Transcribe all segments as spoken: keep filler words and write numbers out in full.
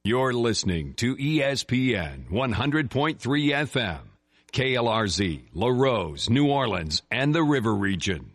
You're listening to E S P N one hundred point three F M, K L R Z, La Rose, New Orleans, and the River Region.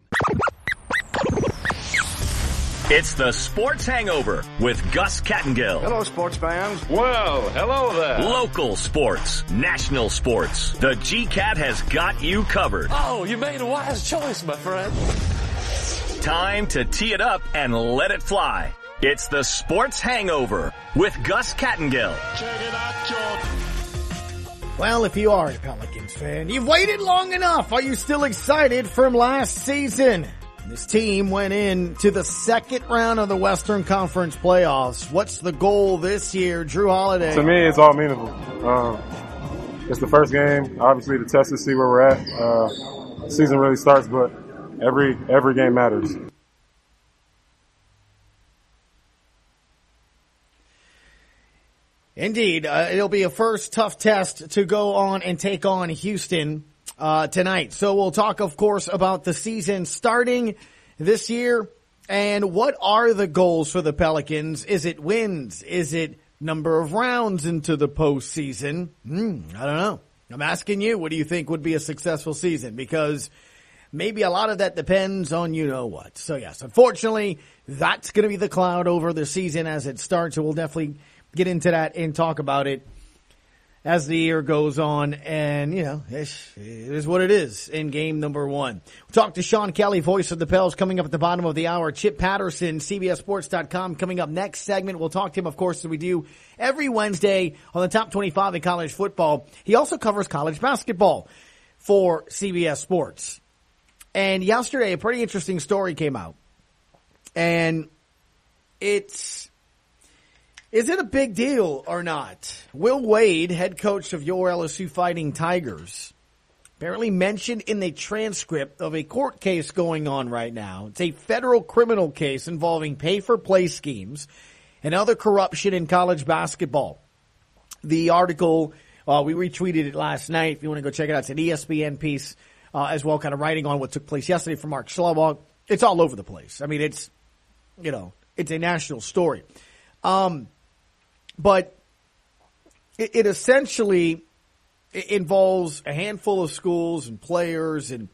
It's the Sports Hangover with Gus Kattengill. Hello, sports fans. Well, hello there. Local sports, national sports. The G-Cat has got you covered. Oh, you made a wise choice, my friend. Time to tee it up and let it fly. It's the Sports Hangover with Gus Kattengill. Check it out, Jordan. Well, if you are a Pelicans fan, you've waited long enough. Are you still excited from last season? This team went into the second round of the Western Conference playoffs. What's the goal this year, Drew Holiday? To me, it's all meaningful. Um, it's the first game, obviously, to test to see where we're at. Uh, the season really starts, but every every game matters. Indeed. Uh, it'll be a first tough test to go on and take on Houston uh tonight. So we'll talk, of course, about the season starting this year and what are the goals for the Pelicans. Is it wins? Is it number of rounds into the postseason? Hmm, I don't know. I'm asking you, what do you think would be a successful season? Because maybe a lot of that depends on you know what. So yes, unfortunately, that's going to be the cloud over the season as it starts. So we'll definitely get into that and talk about it as the year goes on. And, you know, it is what it is in game number one. We'll talk to Sean Kelly, voice of the Pels, coming up at the bottom of the hour. Chip Patterson, C B S Sports dot com, coming up next segment. We'll talk to him, of course, as we do every Wednesday on the top twenty-five in college football. He also covers college basketball for C B S Sports. And yesterday, a pretty interesting story came out. And it's... Is it a big deal or not? Will Wade, head coach of your L S U Fighting Tigers, apparently mentioned in the transcript of a court case going on right now. It's a federal criminal case involving pay-for-play schemes and other corruption in college basketball. The article, uh, we retweeted it last night. If you want to go check it out, it's an E S P N piece uh, as well, kind of writing on what took place yesterday from Mark Schlabach. It's all over the place. I mean, it's, you know, it's a national story. Um, But it, it essentially it involves a handful of schools and players and,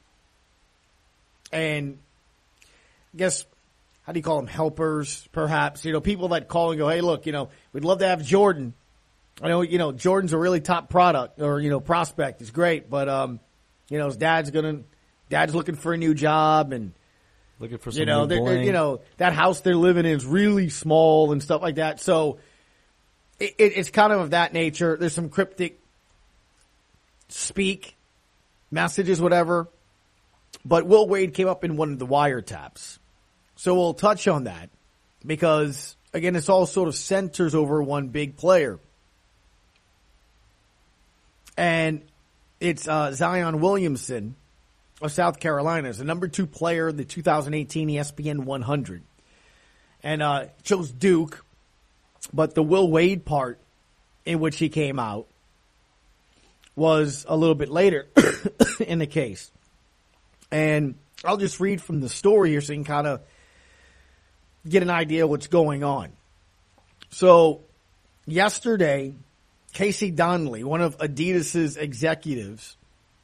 and I guess, how do you call them, helpers, perhaps, you know, people that call and go, hey, look, you know, we'd love to have Jordan. I know, you know, Jordan's a really top product or, you know, prospect. He's great, but, um, you know, his dad's going to, dad's looking for a new job and, looking for some you know, new they're, bling. you know, that house they're living in is really small and stuff like that. So, It, it's kind of of that nature. There's some cryptic speak, messages, whatever. But Will Wade came up in one of the wiretaps. So we'll touch on that because, again, it's all sort of centers over one big player. And it's uh, Zion Williamson of South Carolina. Is the number two player in the two thousand eighteen E S P N one hundred. And uh, chose Duke. But the Will Wade part in which he came out was a little bit later in the case. And I'll just read from the story here so you can kind of get an idea of what's going on. So yesterday, Casey Donnelly, one of Adidas's executives,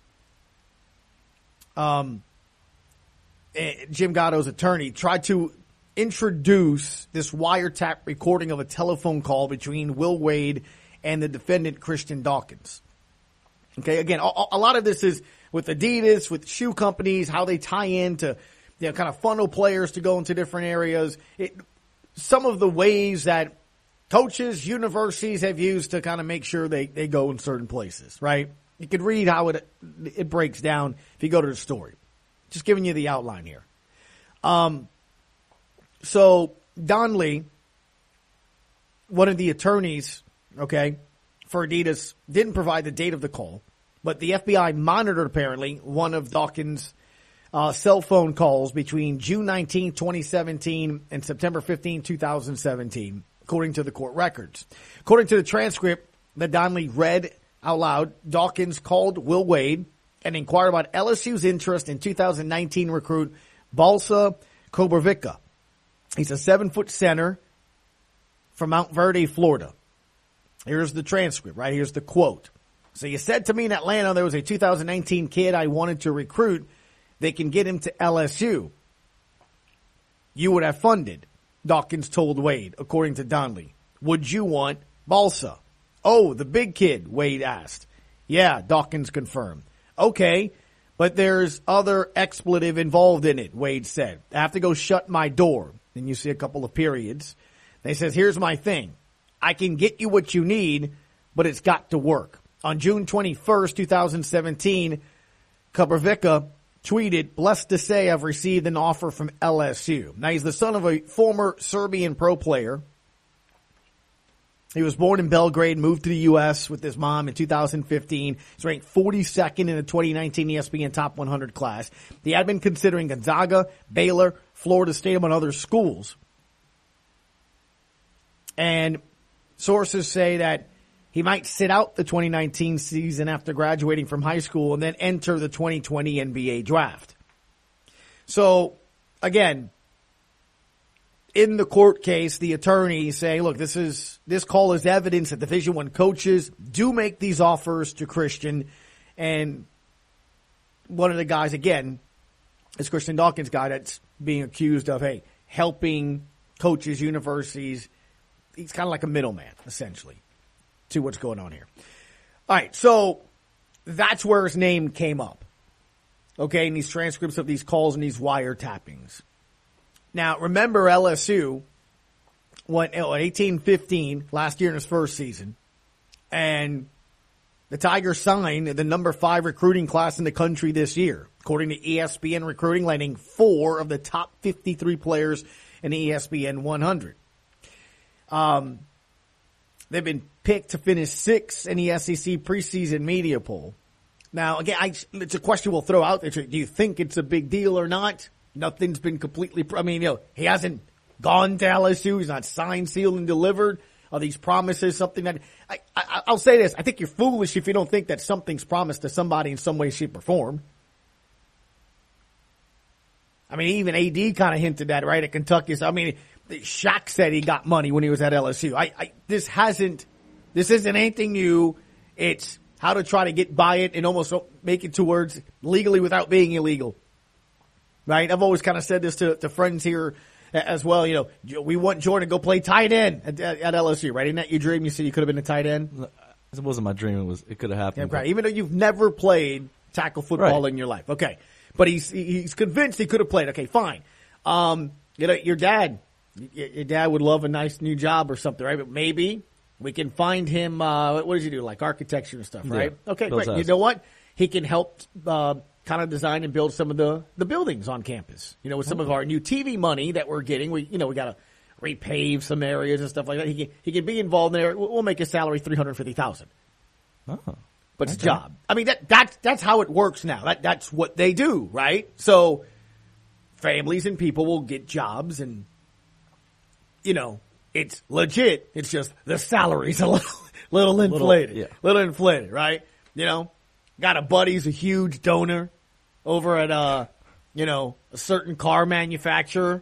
um, Jim Gatto's attorney, tried to introduce this wiretap recording of a telephone call between Will Wade and the defendant Christian Dawkins. Okay, again, a, a lot of this is with Adidas, with shoe companies, how they tie in to, you know, kind of funnel players to go into different areas. It, some of the ways that coaches, universities have used to kind of make sure they, they go in certain places, right? You can read how it it breaks down if you go to the story. Just giving you the outline here. Um. So, Donnelly, one of the attorneys, okay, for Adidas, didn't provide the date of the call, but the F B I monitored, apparently, one of Dawkins' uh, cell phone calls between June nineteenth, twenty seventeen and September fifteenth, twenty seventeen, according to the court records. According to the transcript that Donnelly read out loud, Dawkins called Will Wade and inquired about L S U's interest in two thousand nineteen recruit Balsa Kobravica. He's a seven-foot center from Mount Verde, Florida. Here's the transcript, right? Here's the quote. So you said to me in Atlanta there was a two thousand nineteen kid I wanted to recruit. They can get him to L S U. You would have funded, Dawkins told Wade, according to Donnelly. Would you want Balsa? Oh, the big kid, Wade asked. Yeah, Dawkins confirmed. Okay, but there's other expletive involved in it, Wade said. I have to go shut my door. Then you see a couple of periods. They says, here's my thing. I can get you what you need, but it's got to work. On June twenty-first, twenty seventeen, Kubrvica tweeted, blessed to say I've received an offer from L S U. Now, he's the son of a former Serbian pro player. He was born in Belgrade, moved to the U S with his mom in two thousand fifteen. He's ranked forty-second in the twenty nineteen E S P N Top one hundred class. He had been considering Gonzaga, Baylor, Florida State, among other schools. And sources say that he might sit out the twenty nineteen season after graduating from high school and then enter the twenty twenty N B A draft. So, again, in the court case, the attorneys say, look, this is, this call is evidence that Division One coaches do make these offers to Christian. And one of the guys, again, is Christian Dawkins' guy that's being accused of, hey, helping coaches, universities. He's kind of like a middleman, essentially, to what's going on here. All right, so that's where his name came up. Okay, in these transcripts of these calls and these wiretappings. Now, remember L S U went eighteen fifteen last year in his first season, and the Tigers signed the number five recruiting class in the country this year, according to E S P N Recruiting, landing four of the top fifty-three players in the E S P N one hundred. Um, they've been picked to finish sixth in the S E C preseason media poll. Now, again, I, it's a question we'll throw out there. Do you think it's a big deal or not? Nothing's been completely, I mean, you know, he hasn't gone to L S U. He's not signed, sealed, and delivered. Are these promises something that, I, I, I'll say this. I think you're foolish if you don't think that something's promised to somebody in some way, shape, or form. I mean, even A D kind of hinted at, right, at Kentucky. So, I mean, Shaq said he got money when he was at L S U. I, I, this hasn't, this isn't anything new. It's how to try to get by it and almost make it towards legally without being illegal. Right? I've always kind of said this to, to friends here as well. You know, we want Jordan to go play tight end at, at, at L S U, right? Isn't that your dream? You said you could have been a tight end? It wasn't my dream. It was, it could have happened. Yeah, right. Even though you've never played tackle football right. in your life. Okay. But he's, he's convinced he could have played. Okay, fine. Um, you know, your dad, your dad would love a nice new job or something, right? But maybe we can find him, uh, what does he do? Like architecture and stuff, right? Yeah. Okay, Builds great. house. You know what? He can help, uh, kind of design and build some of the, the buildings on campus. You know, with some of our new T V money that we're getting, we, you know, we got to repave some areas and stuff like that. He can, he can be involved in there. We'll make his salary three hundred fifty thousand dollars. Oh. But it's Okay. a job. I mean, that, that's, that's how it works now. That, that's what they do, right? So families and people will get jobs and, you know, it's legit. It's just the salary's a little, little inflated, little, yeah. little inflated, right? You know, got a buddy who's a huge donor over at, uh, you know, a certain car manufacturer.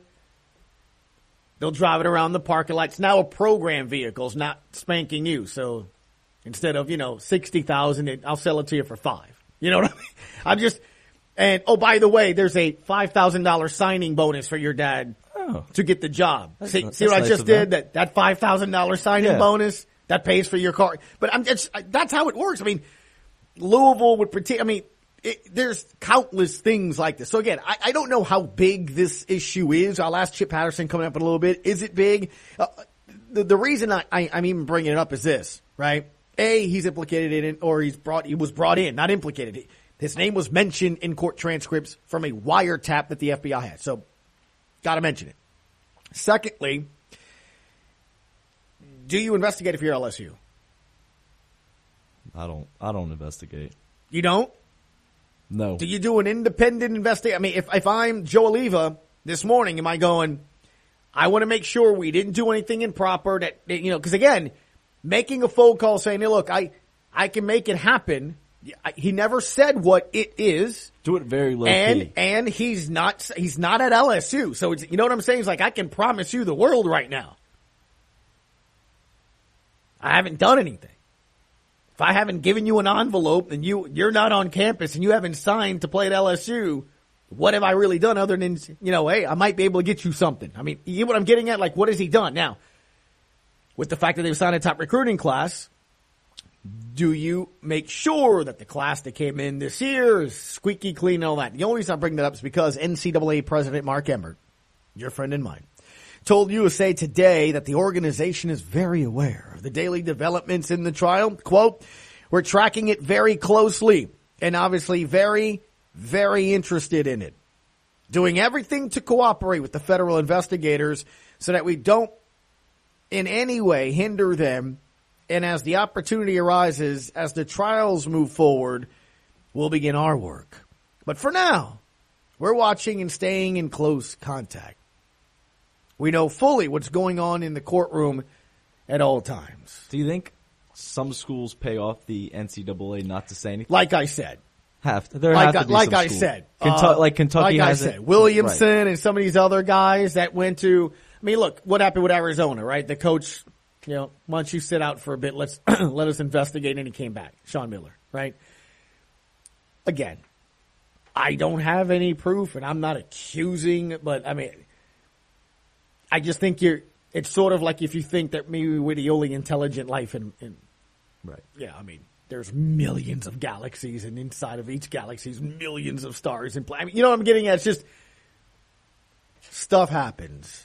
They'll drive it around the parking lot. It's now a program vehicle. It's not spanking new. So instead of, you know, sixty thousand dollars, I'll sell it to you for five. You know what I mean? I'm just, and oh, by the way, there's a five thousand dollars signing bonus for your dad Oh. to get the job. That's See, not- see what that's I nice just of them. did? That, that five thousand dollars signing Yeah. bonus, that pays for your car. But I'm just, that's how it works. I mean, Louisville would pretend, I mean, it, there's countless things like this. So again, I, I don't know how big this issue is. I'll ask Chip Patterson coming up in a little bit. Is it big? Uh, the, the reason I, I, I'm even bringing it up is this, right? A, he's implicated in it, or he's brought, he was brought in, not implicated. His name was mentioned in court transcripts from a wiretap that the F B I had. So, gotta mention it. Secondly, do you investigate if you're L S U? I don't, I don't investigate. You don't? No. Do you do an independent investigation? I mean, if, if I'm Joe Oliva this morning, am I going, I want to make sure we didn't do anything improper that, that you know, because again, making a phone call saying, hey, look, I, I can make it happen. He never said what it is. Do it very low and, key. And he's not, he's not at L S U. So it's, you know what I'm saying? It's like, I can promise you the world right now. I haven't done anything. If I haven't given you an envelope and you, you're not on campus and you haven't signed to play at L S U, what have I really done other than, you know, hey, I might be able to get you something. I mean, you get what I'm getting at? Like, what has he done? Now, with the fact that they've signed a top recruiting class, do you make sure that the class that came in this year is squeaky clean and all that? The only reason I bring that up is because N C double A President Mark Emmert, your friend and mine, told U S A Today that the organization is very aware of the daily developments in the trial. Quote, we're tracking it very closely and obviously very, very interested in it. Doing everything to cooperate with the federal investigators so that we don't in any way hinder them. And as the opportunity arises, as the trials move forward, we'll begin our work. But for now, we're watching and staying in close contact. We know fully what's going on in the courtroom at all times. Do you think some schools pay off the N C double A not to say anything? Like I said. Have to. There like have I, to be like some I schools. said. Kentucky, uh, like Kentucky like hasn't. I said. Williamson right. and some of these other guys that went to, I mean, look, what happened with Arizona, right? The coach, you know, why don't you sit out for a bit? Let's let us investigate. And he came back. Sean Miller, right? Again, I don't have any proof and I'm not accusing, but I mean, I just think you're, it's sort of like if you think that maybe we're the only intelligent life in, in Right. yeah, I mean, there's millions of galaxies and inside of each galaxy is millions of stars. And I mean, you know what I'm getting at? It's just stuff happens.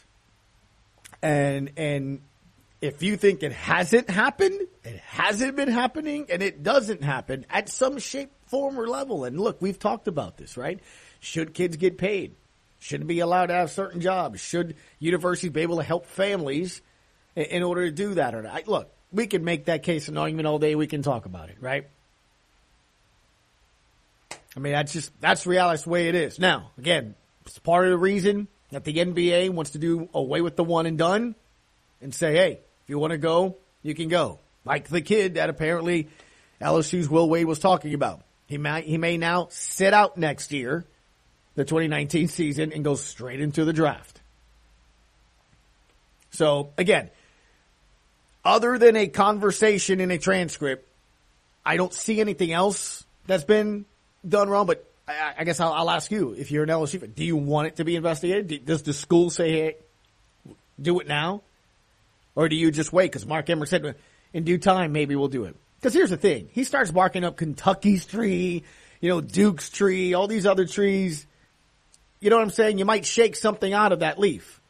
And, and if you think it hasn't happened, it hasn't been happening, and it doesn't happen at some shape, form, or level. And look, we've talked about this, right? Should kids get paid? Should be allowed to have certain jobs? Should universities be able to help families in, in order to do that or not? I, look, we can make that case an argument all day. We can talk about it, right? I mean, that's just, that's reality. That's the way it is. Now, again, it's part of the reason that the N B A wants to do away with the one and done and say, hey, if you want to go, you can go. Like the kid that apparently L S U's Will Wade was talking about. He may, he may now sit out next year, the twenty nineteen season, and go straight into the draft. So, again, other than a conversation in a transcript, I don't see anything else that's been done wrong, but I, I guess I'll, I'll ask you, if you're an L S U fan, do you want it to be investigated? Does the school say, hey, do it now? Or do you just wait? Because Mark Emmert said, in due time, maybe we'll do it. Because here's the thing. He starts barking up Kentucky's tree, you know, Duke's tree, all these other trees. You know what I'm saying? You might shake something out of that leaf.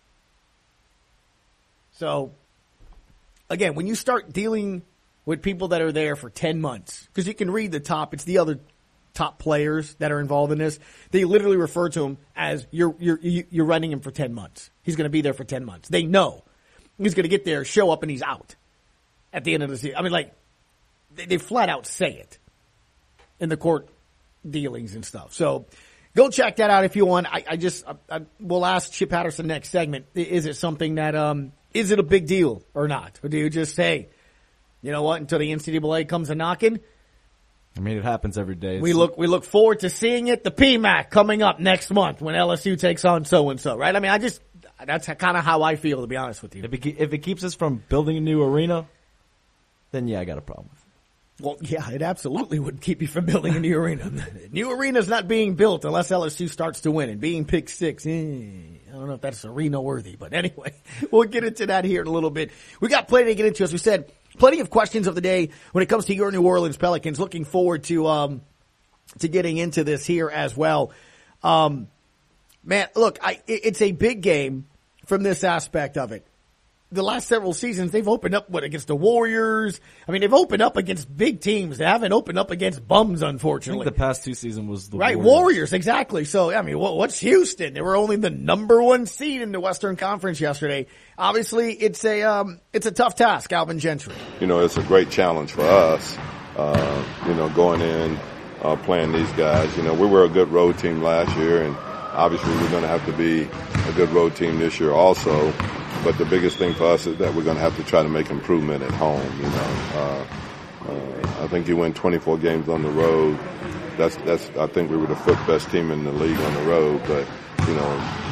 So, again, when you start dealing with people that are there for ten months, because you can read the top, it's the other top players that are involved in this. They literally refer to him as you're, you're, you're running him for ten months. He's going to be there for ten months. They know he's going to get there, show up, and he's out at the end of the season. I mean, like, they, they flat out say it in the court dealings and stuff. So go check that out if you want. I, I just, I, I, we'll ask Chip Patterson next segment. Is it something that, um, is it a big deal or not? Or do you just say, you know what, until the N C double A comes a knocking? I mean, it happens every day. It's We look, we look forward to seeing it. The P M A C coming up next month when L S U takes on so-and-so, right? I mean, I just, that's kind of how I feel, to be honest with you. If it, if it keeps us from building a new arena, then yeah, I got a problem with it. Well, yeah, it absolutely would keep you from building a new arena. New arena's not being built unless L S U starts to win. And being pick six, eh, I don't know if that's arena worthy. But anyway, we'll get into that here in a little bit. We got plenty to get into, as we said. Plenty of questions of the day when it comes to your New Orleans Pelicans. Looking forward to um to getting into this here as well. Um, man, look, I, it, it's a big game from this aspect of it. The last several seasons, they've opened up, what, against the Warriors? I mean, they've opened up against big teams. They haven't opened up against bums, unfortunately. I think the past two seasons was the right, Warriors. Warriors, exactly. So, I mean, what, what's Houston? They were only the number one seed in the Western Conference yesterday. Obviously, it's a um, it's a tough task, Alvin Gentry. You know, it's a great challenge for us, uh, you know, going in, uh, playing these guys. You know, we were a good road team last year, and obviously we're going to have to be a good road team this year also. But the biggest thing for us is that we're going to have to try to make improvement at home. You know, uh, uh, I think you win twenty-four games on the road. That's that's. I think we were the fifth best team in the league on the road. But you know,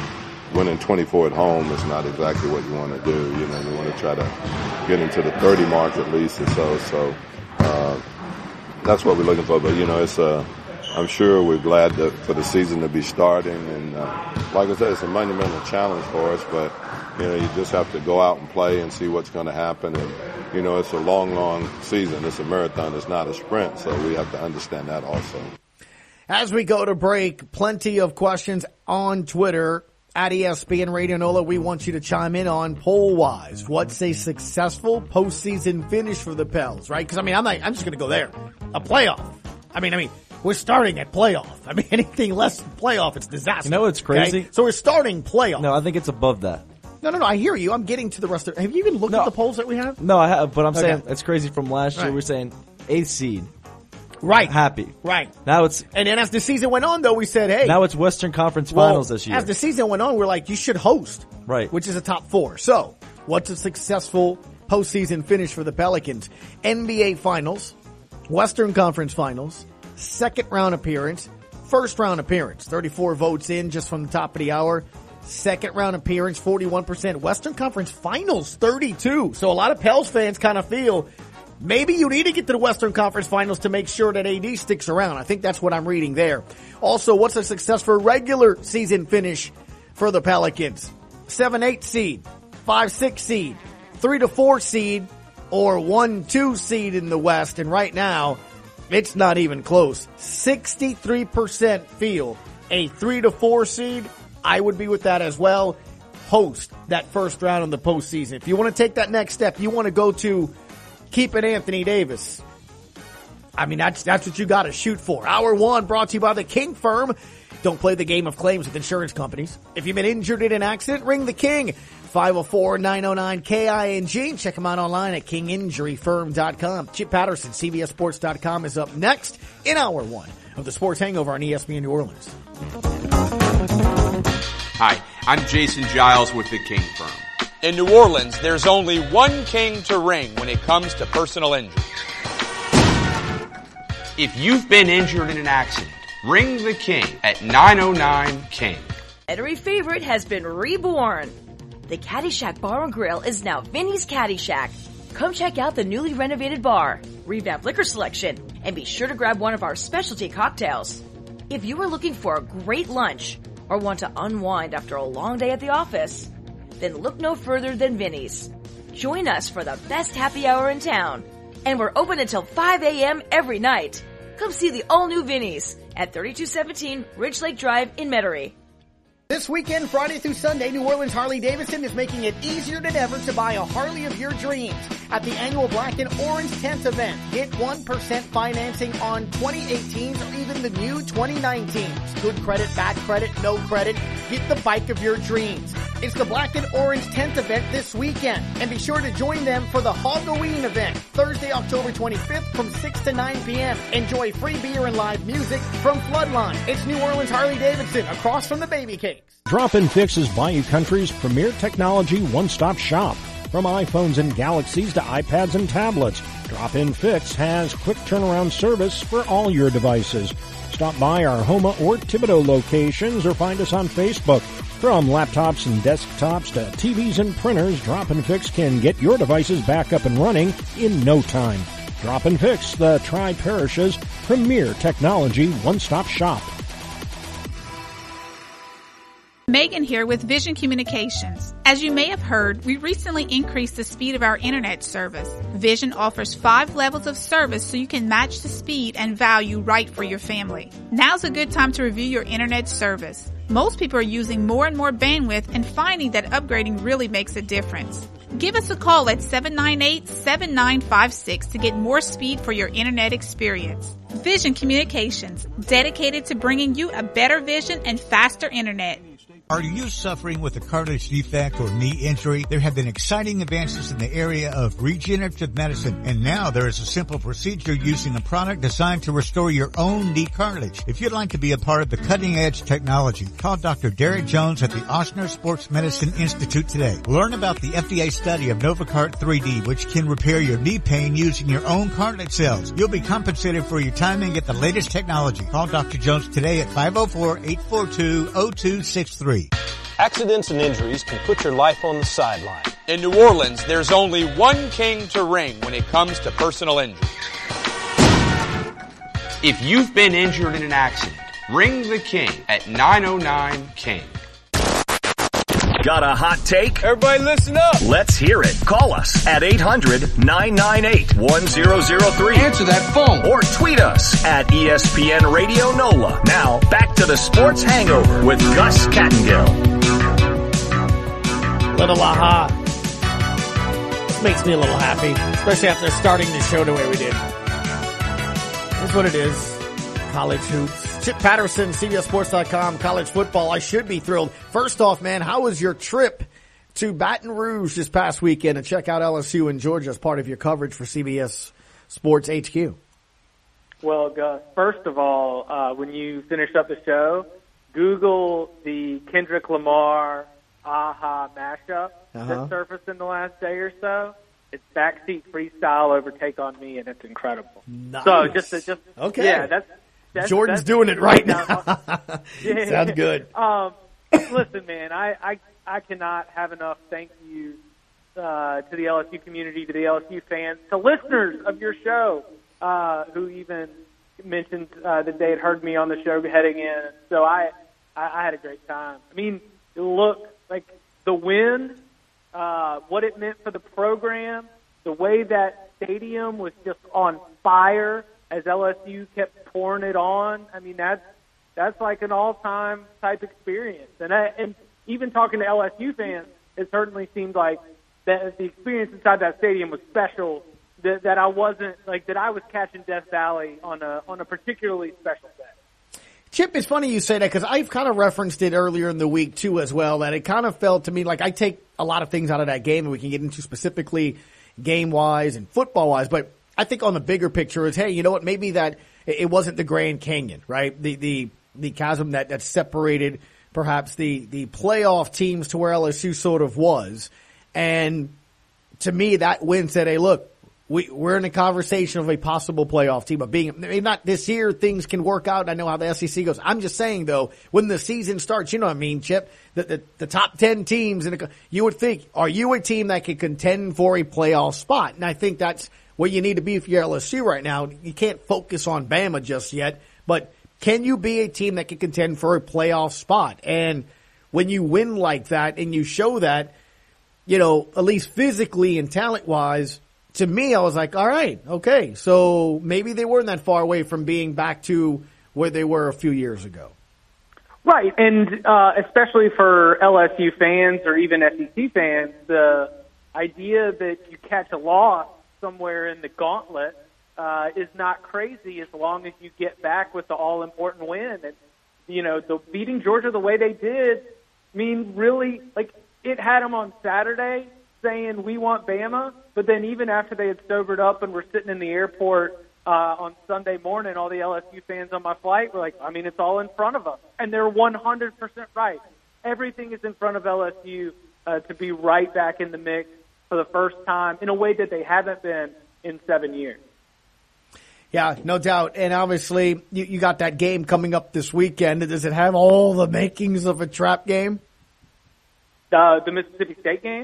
winning twenty-four at home is not exactly what you want to do. You know, you want to try to get into the thirty mark at least or so. So uh, that's what we're looking for. But, you know, it's a, I'm sure we're glad to, for the season to be starting. And uh, like I said, it's a monumental challenge for us. But, you know, you just have to go out and play and see what's going to happen. And, you know, it's a long, long season. It's a marathon. It's not a sprint. So we have to understand that also. As we go to break, plenty of questions on Twitter at E S P N Radio Nola. We want you to chime in on poll-wise. What's a successful postseason finish for the Pels, right? Because, I mean, I'm not, I'm just going to go there. A playoff. I mean, I mean, we're starting at playoff. I mean, anything less than playoff, it's disaster. You know what's crazy? Okay? So we're starting playoff. No, I think it's above that. No, no, no. I hear you. I'm getting to the rest of it. Have you even looked no. at the polls that we have? No, I have, but I'm okay. saying it's crazy from last year. Right. We're saying eighth seed. Right. Happy. Right. Now it's, and then as the season went on though, we said, hey. now it's Western Conference well, Finals this year. As the season went on, we're like, you should host. Right. Which is a top four. So, what's a successful postseason finish for the Pelicans? N B A Finals, Western Conference Finals, second round appearance, first round appearance. thirty-four votes in just from the top of the hour. Second round appearance, forty-one percent. Western Conference Finals, thirty-two. So a lot of Pels fans kind of feel maybe you need to get to the Western Conference Finals to make sure that A D sticks around. I think that's what I'm reading there. Also, what's a successful regular season finish for the Pelicans? seven eight seed, five six seed, three to four seed, or one two seed in the West. And right now, it's not even close. sixty-three percent feel a three to four seed. I would be with that as well. Host that first round in the postseason. If you want to take that next step, you want to go to keeping Anthony Davis. I mean, that's that's what you got to shoot for. Hour one brought to you by the King Firm. Don't play the game of claims with insurance companies. If you've been injured in an accident, ring the King. five oh four, nine oh nine, K I N G. Check them out online at king injury firm dot com. Chip Patterson, C B S Sports dot com is up next in hour one of the Sports Hangover on E S P N New Orleans. Hi, I'm Jason Giles with the King Firm. In New Orleans, there's only one king to ring when it comes to personal injury. If you've been injured in an accident, ring the King at nine oh nine, King. Battery favorite has been reborn. The Caddyshack Bar and Grill is now Vinny's Caddyshack. Come check out the newly renovated bar, revamped liquor selection, and be sure to grab one of our specialty cocktails. If you are looking for a great lunch or want to unwind after a long day at the office, then look no further than Vinny's. Join us for the best happy hour in town. And we're open until five a.m. every night. Come see the all-new Vinny's at thirty-two seventeen Ridge Lake Drive in Metairie. This weekend, Friday through Sunday, New Orleans Harley-Davidson is making it easier than ever to buy a Harley of your dreams at the annual Black and Orange Tent event. Get one percent financing on twenty eighteens or even the new twenty nineteens. Good credit, bad credit, no credit. Get the bike of your dreams. It's the Black and Orange Tent event this weekend. And be sure to join them for the Halloween event, Thursday, October twenty-fifth from six to nine p.m. Enjoy free beer and live music from Floodline. It's New Orleans Harley-Davidson, across from the Baby Cakes. Drop-In Fix is Bayou Country's premier technology one-stop shop. From iPhones and Galaxies to iPads and tablets, Drop-In Fix has quick turnaround service for all your devices. Stop by our Homa or Thibodaux locations or find us on Facebook. From laptops and desktops to T Vs and printers, Drop-In Fix can get your devices back up and running in no time. Drop-In Fix, the Tri-Parishes' premier technology one-stop shop. Megan here with Vision Communications. As you may have heard, we recently increased the speed of our internet service. Vision offers five levels of service so you can match the speed and value right for your family. Now's a good time to review your internet service. Most people are using more and more bandwidth and finding that upgrading really makes a difference. Give us a call at seven nine eight, seven nine five six to get more speed for your internet experience. Vision Communications, dedicated to bringing you a better vision and faster internet. Are you suffering with a cartilage defect or knee injury? There have been exciting advances in the area of regenerative medicine, and now there is a simple procedure using a product designed to restore your own knee cartilage. If you'd like to be a part of the cutting-edge technology, call Doctor Derek Jones at the Ochsner Sports Medicine Institute today. Learn about the F D A study of Novacart three D, which can repair your knee pain using your own cartilage cells. You'll be compensated for your time and get the latest technology. Call Doctor Jones today at five oh four, eight four two, oh two six three. Accidents and injuries can put your life on the sideline. In New Orleans, there's only one king to ring when it comes to personal injury. If you've been injured in an accident, ring the king at nine oh nine king. Got a hot take? Everybody listen up. Let's hear it. Call us at eight hundred, nine nine eight, one zero zero three. Answer that phone. Or tweet us at E S P N Radio NOLA. Now, back to the Sports Hangover with Gus Kattengill. Little aha. This makes me a little happy, especially after starting the show the way we did. Here's what it is. College hoops. Chip Patterson, C B S Sports dot com, college football. I should be thrilled. First off, man, how was your trip to Baton Rouge this past weekend? And check out L S U and Georgia as part of your coverage for C B S Sports H Q. Well, Gus, first of all, uh, when you finish up the show, Google the Kendrick Lamar Aha mashup Uh-huh. that surfaced in the last day or so. It's Backseat Freestyle over Take On Me, and it's incredible. Nice. So just, just Okay. yeah, that's, that's Jordan's that's, doing it right now. Yeah. Sounds good. Um, listen, man, I, I I cannot have enough thank you uh, to the L S U community, to the L S U fans, to listeners of your show uh, who even mentioned uh, that they had heard me on the show heading in. So I, I, I had a great time. I mean, look, like the win, uh, what it meant for the program, the way that stadium was just on fire as L S U kept pouring it on. I mean, that's that's like an all-time type experience. And I, and even talking to L S U fans, it certainly seemed like that the experience inside that stadium was special. That, that I wasn't like that I was catching Death Valley on a on a particularly special day. Chip, it's funny you say that because I've kind of referenced it earlier in the week too as well, that it kind of felt to me like I take a lot of things out of that game and we can get into specifically game-wise and football-wise, but I think on the bigger picture is, hey, you know what, maybe that it wasn't the Grand Canyon, right? The the the chasm that, that separated perhaps the, the playoff teams to where L S U sort of was. And to me, that win said, hey, look, We, we're in a conversation of a possible playoff team, of being, maybe not this year, things can work out. I know how the S E C goes. I'm just saying, though, when the season starts, you know what I mean, Chip, the, the, the top ten teams, in a, you would think, are you a team that can contend for a playoff spot? And I think that's where you need to be if you're L S U right now. You can't focus on Bama just yet, but can you be a team that can contend for a playoff spot? And when you win like that and you show that, you know, at least physically and talent-wise, to me, I was like, all right, okay, so maybe they weren't that far away from being back to where they were a few years ago. Right, and uh, especially for L S U fans or even S E C fans, the idea that you catch a loss somewhere in the gauntlet uh, is not crazy as long as you get back with the all-important win. And, you know, the beating Georgia the way they did, I mean, really, like, it had them on Saturday saying we want Bama, but then even after they had sobered up and were sitting in the airport uh, on Sunday morning, all the L S U fans on my flight were like, I mean, it's all in front of us. And they're one hundred percent right. Everything is in front of L S U uh, to be right back in the mix for the first time in a way that they haven't been in seven years. Yeah, no doubt. And obviously, you, you got that game coming up this weekend. Does it have all the makings of a trap game? Uh, the Mississippi State game?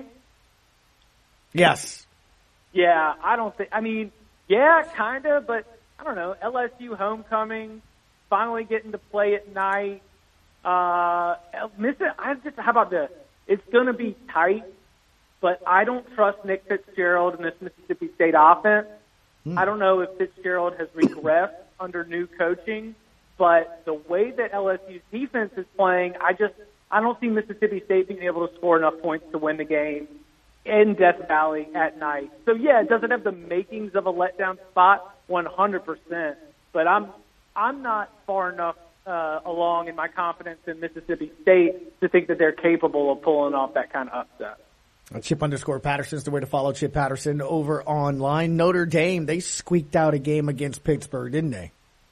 Yes. Yeah, I don't think, I mean, yeah, kind of, but I don't know, L S U homecoming, finally getting to play at night. Uh, Mississippi, I just, how about this? It's going to be tight, but I don't trust Nick Fitzgerald in this Mississippi State offense. Hmm. I don't know if Fitzgerald has regressed under new coaching, but the way that L S U's defense is playing, I just, I don't see Mississippi State being able to score enough points to win the game in Death Valley at night. So, yeah, it doesn't have the makings of a letdown spot one hundred percent, but I'm I'm not far enough uh, along in my confidence in Mississippi State to think that they're capable of pulling off that kind of upset. Chip underscore Patterson is the way to follow Chip Patterson over online. Notre Dame, they squeaked out a game against Pittsburgh, didn't they?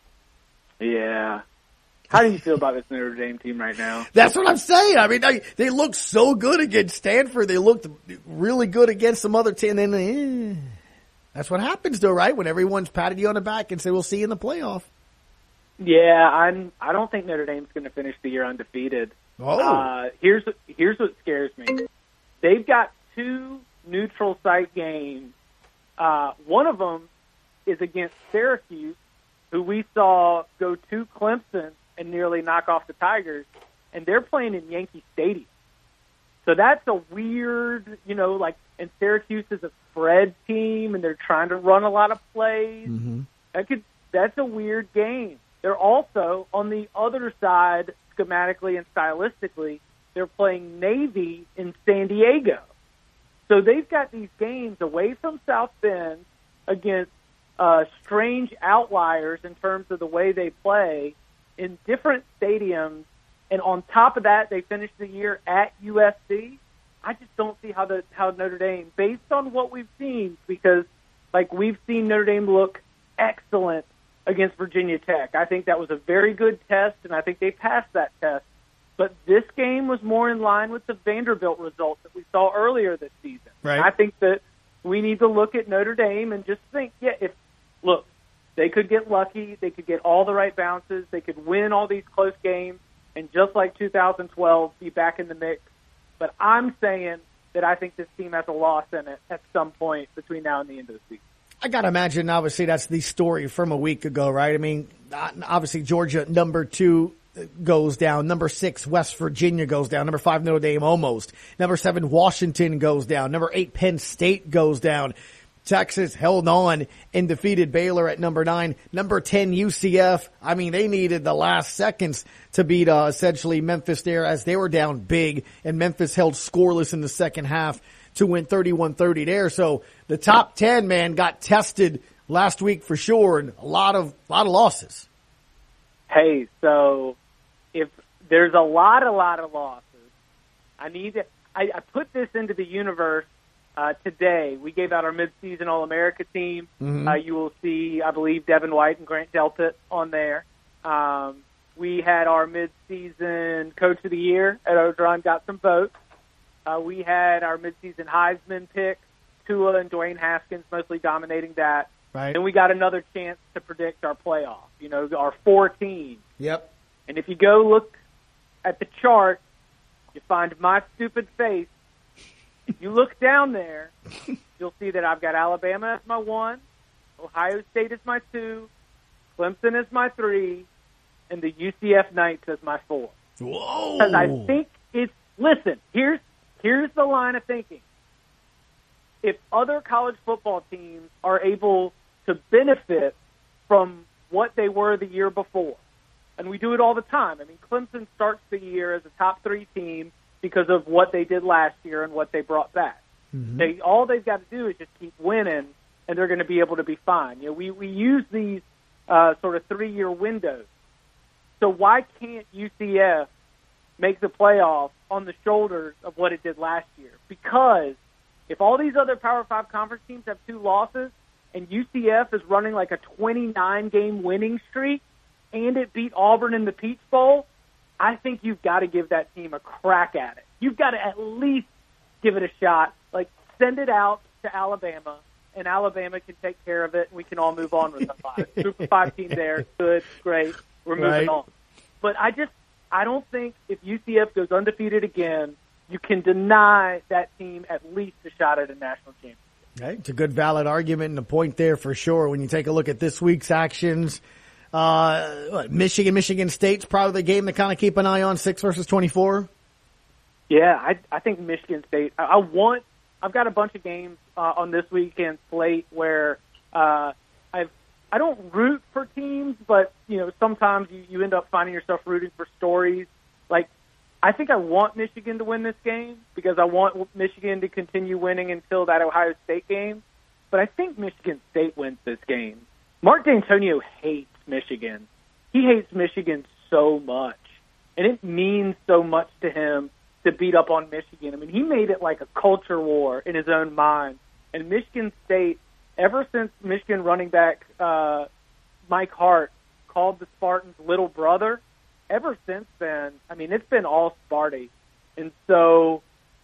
Yeah. How do you feel about this Notre Dame team right now? That's what I'm saying. I mean, they, they looked so good against Stanford. They looked really good against some other team. And then, eh, that's what happens, though, right? When everyone's patted you on the back and say, we'll see you in the playoff. Yeah, I'm, I don't think Notre Dame's going to finish the year undefeated. Oh. Uh, here's here's what scares me. They've got two neutral site games. Uh, one of them is against Syracuse, who we saw go to Clemson and nearly knock off the Tigers, and they're playing in Yankee Stadium. So that's a weird, you know, like, and Syracuse is a spread team, and they're trying to run a lot of plays. Mm-hmm. That could, that's a weird game. They're also, on the other side, schematically and stylistically, they're playing Navy in San Diego. So they've got these games away from South Bend against uh, strange outliers in terms of the way they play in different stadiums. And on top of that, they finished the year at U S C. I just don't see how the how Notre Dame, based on what we've seen, because like we've seen Notre Dame look excellent against Virginia Tech. I think that was a very good test, and I think they passed that test. But this game was more in line with the Vanderbilt results that we saw earlier this season. Right. I think that we need to look at Notre Dame and just think, yeah, if look, they could get lucky, they could get all the right bounces, they could win all these close games, and just like two thousand twelve, be back in the mix. But I'm saying that I think this team has a loss in it at some point between now and the end of the season. I got to imagine, obviously, that's the story from a week ago, right? I mean, obviously, Georgia, number two, goes down. Number six, West Virginia goes down. Number five, Notre Dame almost. Number seven, Washington goes down. Number eight, Penn State goes down. Texas held on and defeated Baylor at number nine. Number ten, U C F. I mean, they needed the last seconds to beat uh, essentially Memphis there as they were down big, and Memphis held scoreless in the second half to win thirty-one thirty there. So the top ten, man, got tested last week for sure, and a lot of a lot of losses. Hey, so if there's a lot, a lot of losses, I need to, I, I put this into the universe. Uh, today, we gave out our mid-season All-America team. Mm-hmm. Uh, you will see, I believe, Devin White and Grant Delpit on there. Um, we had our mid-season Coach of the Year at Odron, got some votes. Uh, we had our mid-season Heisman pick, Tua and Dwayne Haskins mostly dominating that. Right. Then we got another chance to predict our playoff, you know, our four teams. Yep. And if you go look at the chart, you find my stupid face. If you look down there, you'll see that I've got Alabama as my one, Ohio State as my two, Clemson as my three, and the U C F Knights as my four. Whoa! Because I think it's, listen, here's here's the line of thinking. If other college football teams are able to benefit from what they were the year before, and we do it all the time. I mean, Clemson starts the year as a top three team because of what they did last year and what they brought back. Mm-hmm. They all they've got to do is just keep winning, and they're going to be able to be fine. You know, we we use these uh, sort of three-year windows. So why can't U C F make the playoff on the shoulders of what it did last year? Because if all these other Power Five conference teams have two losses, and U C F is running like a twenty-nine game winning streak, and it beat Auburn in the Peach Bowl, I think you've got to give that team a crack at it. You've got to at least give it a shot. Like, send it out to Alabama, and Alabama can take care of it, and we can all move on with the five. Super Five team there, good, great, we're moving Right. on. But I just, I don't think if U C F goes undefeated again, you can deny that team at least a shot at a national championship. Right. It's a good, valid argument and a point there for sure. When you take a look at this week's actions, uh, what, Michigan, Michigan State's probably the game to kind of keep an eye on, six versus twenty-four. Yeah, I, I think Michigan State. I, I want. I've got a bunch of games uh, on this weekend slate where uh, I've. I don't root for teams, but you know sometimes you, you end up finding yourself rooting for stories. Like, I think I want Michigan to win this game because I want Michigan to continue winning until that Ohio State game. But I think Michigan State wins this game. Mark D'Antonio hates Michigan. He hates Michigan so much, and it means so much to him to beat up on Michigan. I mean, he made it like a culture war in his own mind. And Michigan State, ever since Michigan running back uh, Mike Hart called the Spartans little brother, ever since then, I mean, it's been all Sparty. And so,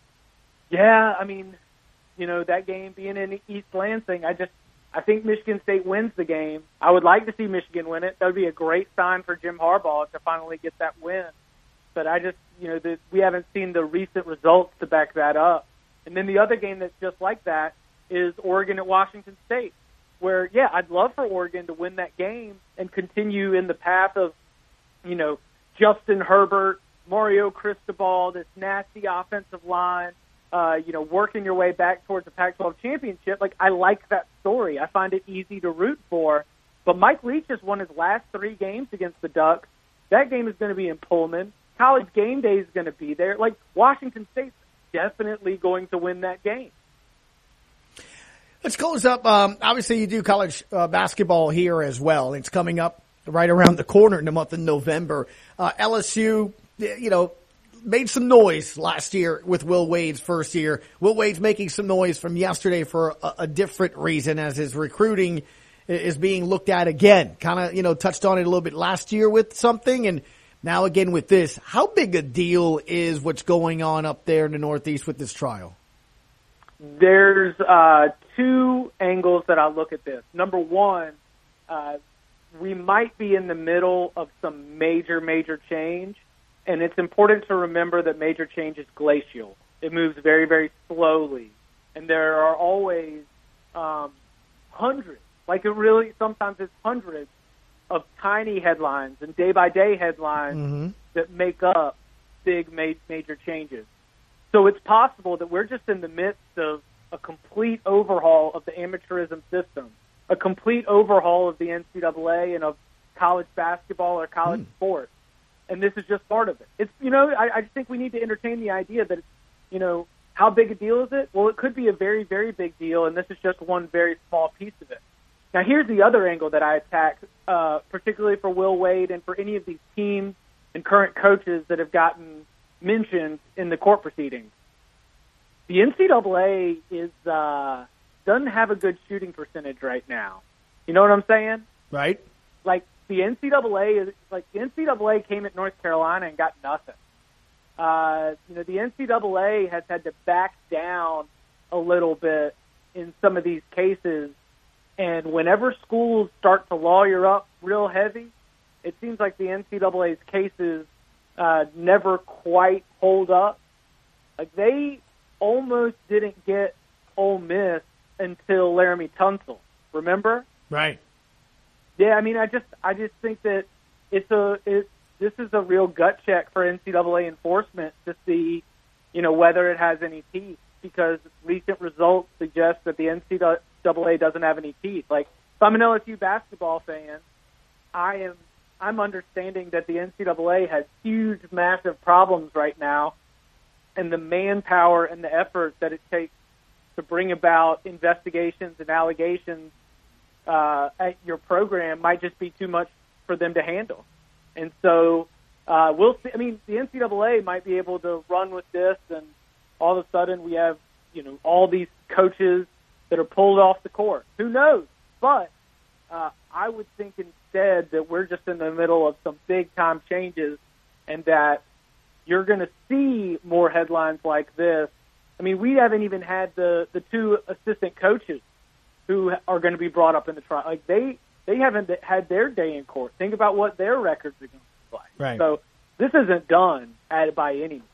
yeah, I mean, you know, that game being in East Lansing, I just, I think Michigan State wins the game. I would like to see Michigan win it. That would be a great sign for Jim Harbaugh to finally get that win. but I just, you know, the, we haven't seen the recent results to back that up. And then the other game that's just like that is Oregon at Washington State, where, yeah, I'd love for Oregon to win that game and continue in the path of, you know, Justin Herbert, Mario Cristobal, this nasty offensive line, uh, you know, working your way back towards the Pac twelve championship. Like, I like that story. I find it easy to root for. But Mike Leach has won his last three games against the Ducks. That game is going to be in Pullman. College game day is going to be there. Like, Washington State's definitely going to win that game. Let's close up. Um, obviously, you do college uh, basketball here as well. It's coming up right around the corner in the month of November. Uh, L S U, you know, made some noise last year with Will Wade's first year. Will Wade's making some noise from yesterday for a, a different reason, as his recruiting is being looked at again. Kind of, you know, touched on it a little bit last year with something, and now again with this. How big a deal is what's going on up there in the Northeast with this trial? There's uh, two angles that I look at this. Number one, uh, we might be in the middle of some major, major change, and it's important to remember that major change is glacial. It moves very, very slowly, and there are always um, hundreds, like it really, sometimes it's hundreds of tiny headlines and day-by-day headlines mm-hmm. that make up big ma- major changes. So it's possible that we're just in the midst of a complete overhaul of the amateurism system, a complete overhaul of the N C double A and of college basketball or college mm. sports. And this is just part of it. It's, you know, I, I just think we need to entertain the idea that, it's, you know, how big a deal is it? Well, it could be a very, very big deal, and this is just one very small piece of it. Now, here's the other angle that I attack, uh, particularly for Will Wade and for any of these teams and current coaches that have gotten mentioned in the court proceedings. The N C double A is uh, doesn't have a good shooting percentage right now. You know what I'm saying? Right. Like the N C double A is like the N C double A came at North Carolina and got nothing. Uh, you know, the N C double A has had to back down a little bit in some of these cases, and whenever schools start to lawyer up real heavy, it seems like the N C double A's cases Uh, never quite hold up. Like they almost didn't get Ole Miss until Laramie Tunsil. Remember? Right. Yeah, I mean, I just, I just think that it's a, it, this is a real gut check for N C double A enforcement to see, you know, whether it has any teeth, because recent results suggest that the N C double A doesn't have any teeth. Like, if I'm an L S U basketball fan, I am. I'm understanding that the N C double A has huge, massive problems right now, and the manpower and the effort that it takes to bring about investigations and allegations uh, at your program might just be too much for them to handle. And so uh, we'll see. I mean, the N C double A might be able to run with this, and all of a sudden we have, you know, all these coaches that are pulled off the court. Who knows? But uh, I would think instead that we're just in the middle of some big-time changes, and that you're going to see more headlines like this. I mean, we haven't even had the, the two assistant coaches who are going to be brought up in the trial. Like, they, they haven't had their day in court. Think about what their records are going to look like. Right. So this isn't done at, by any means.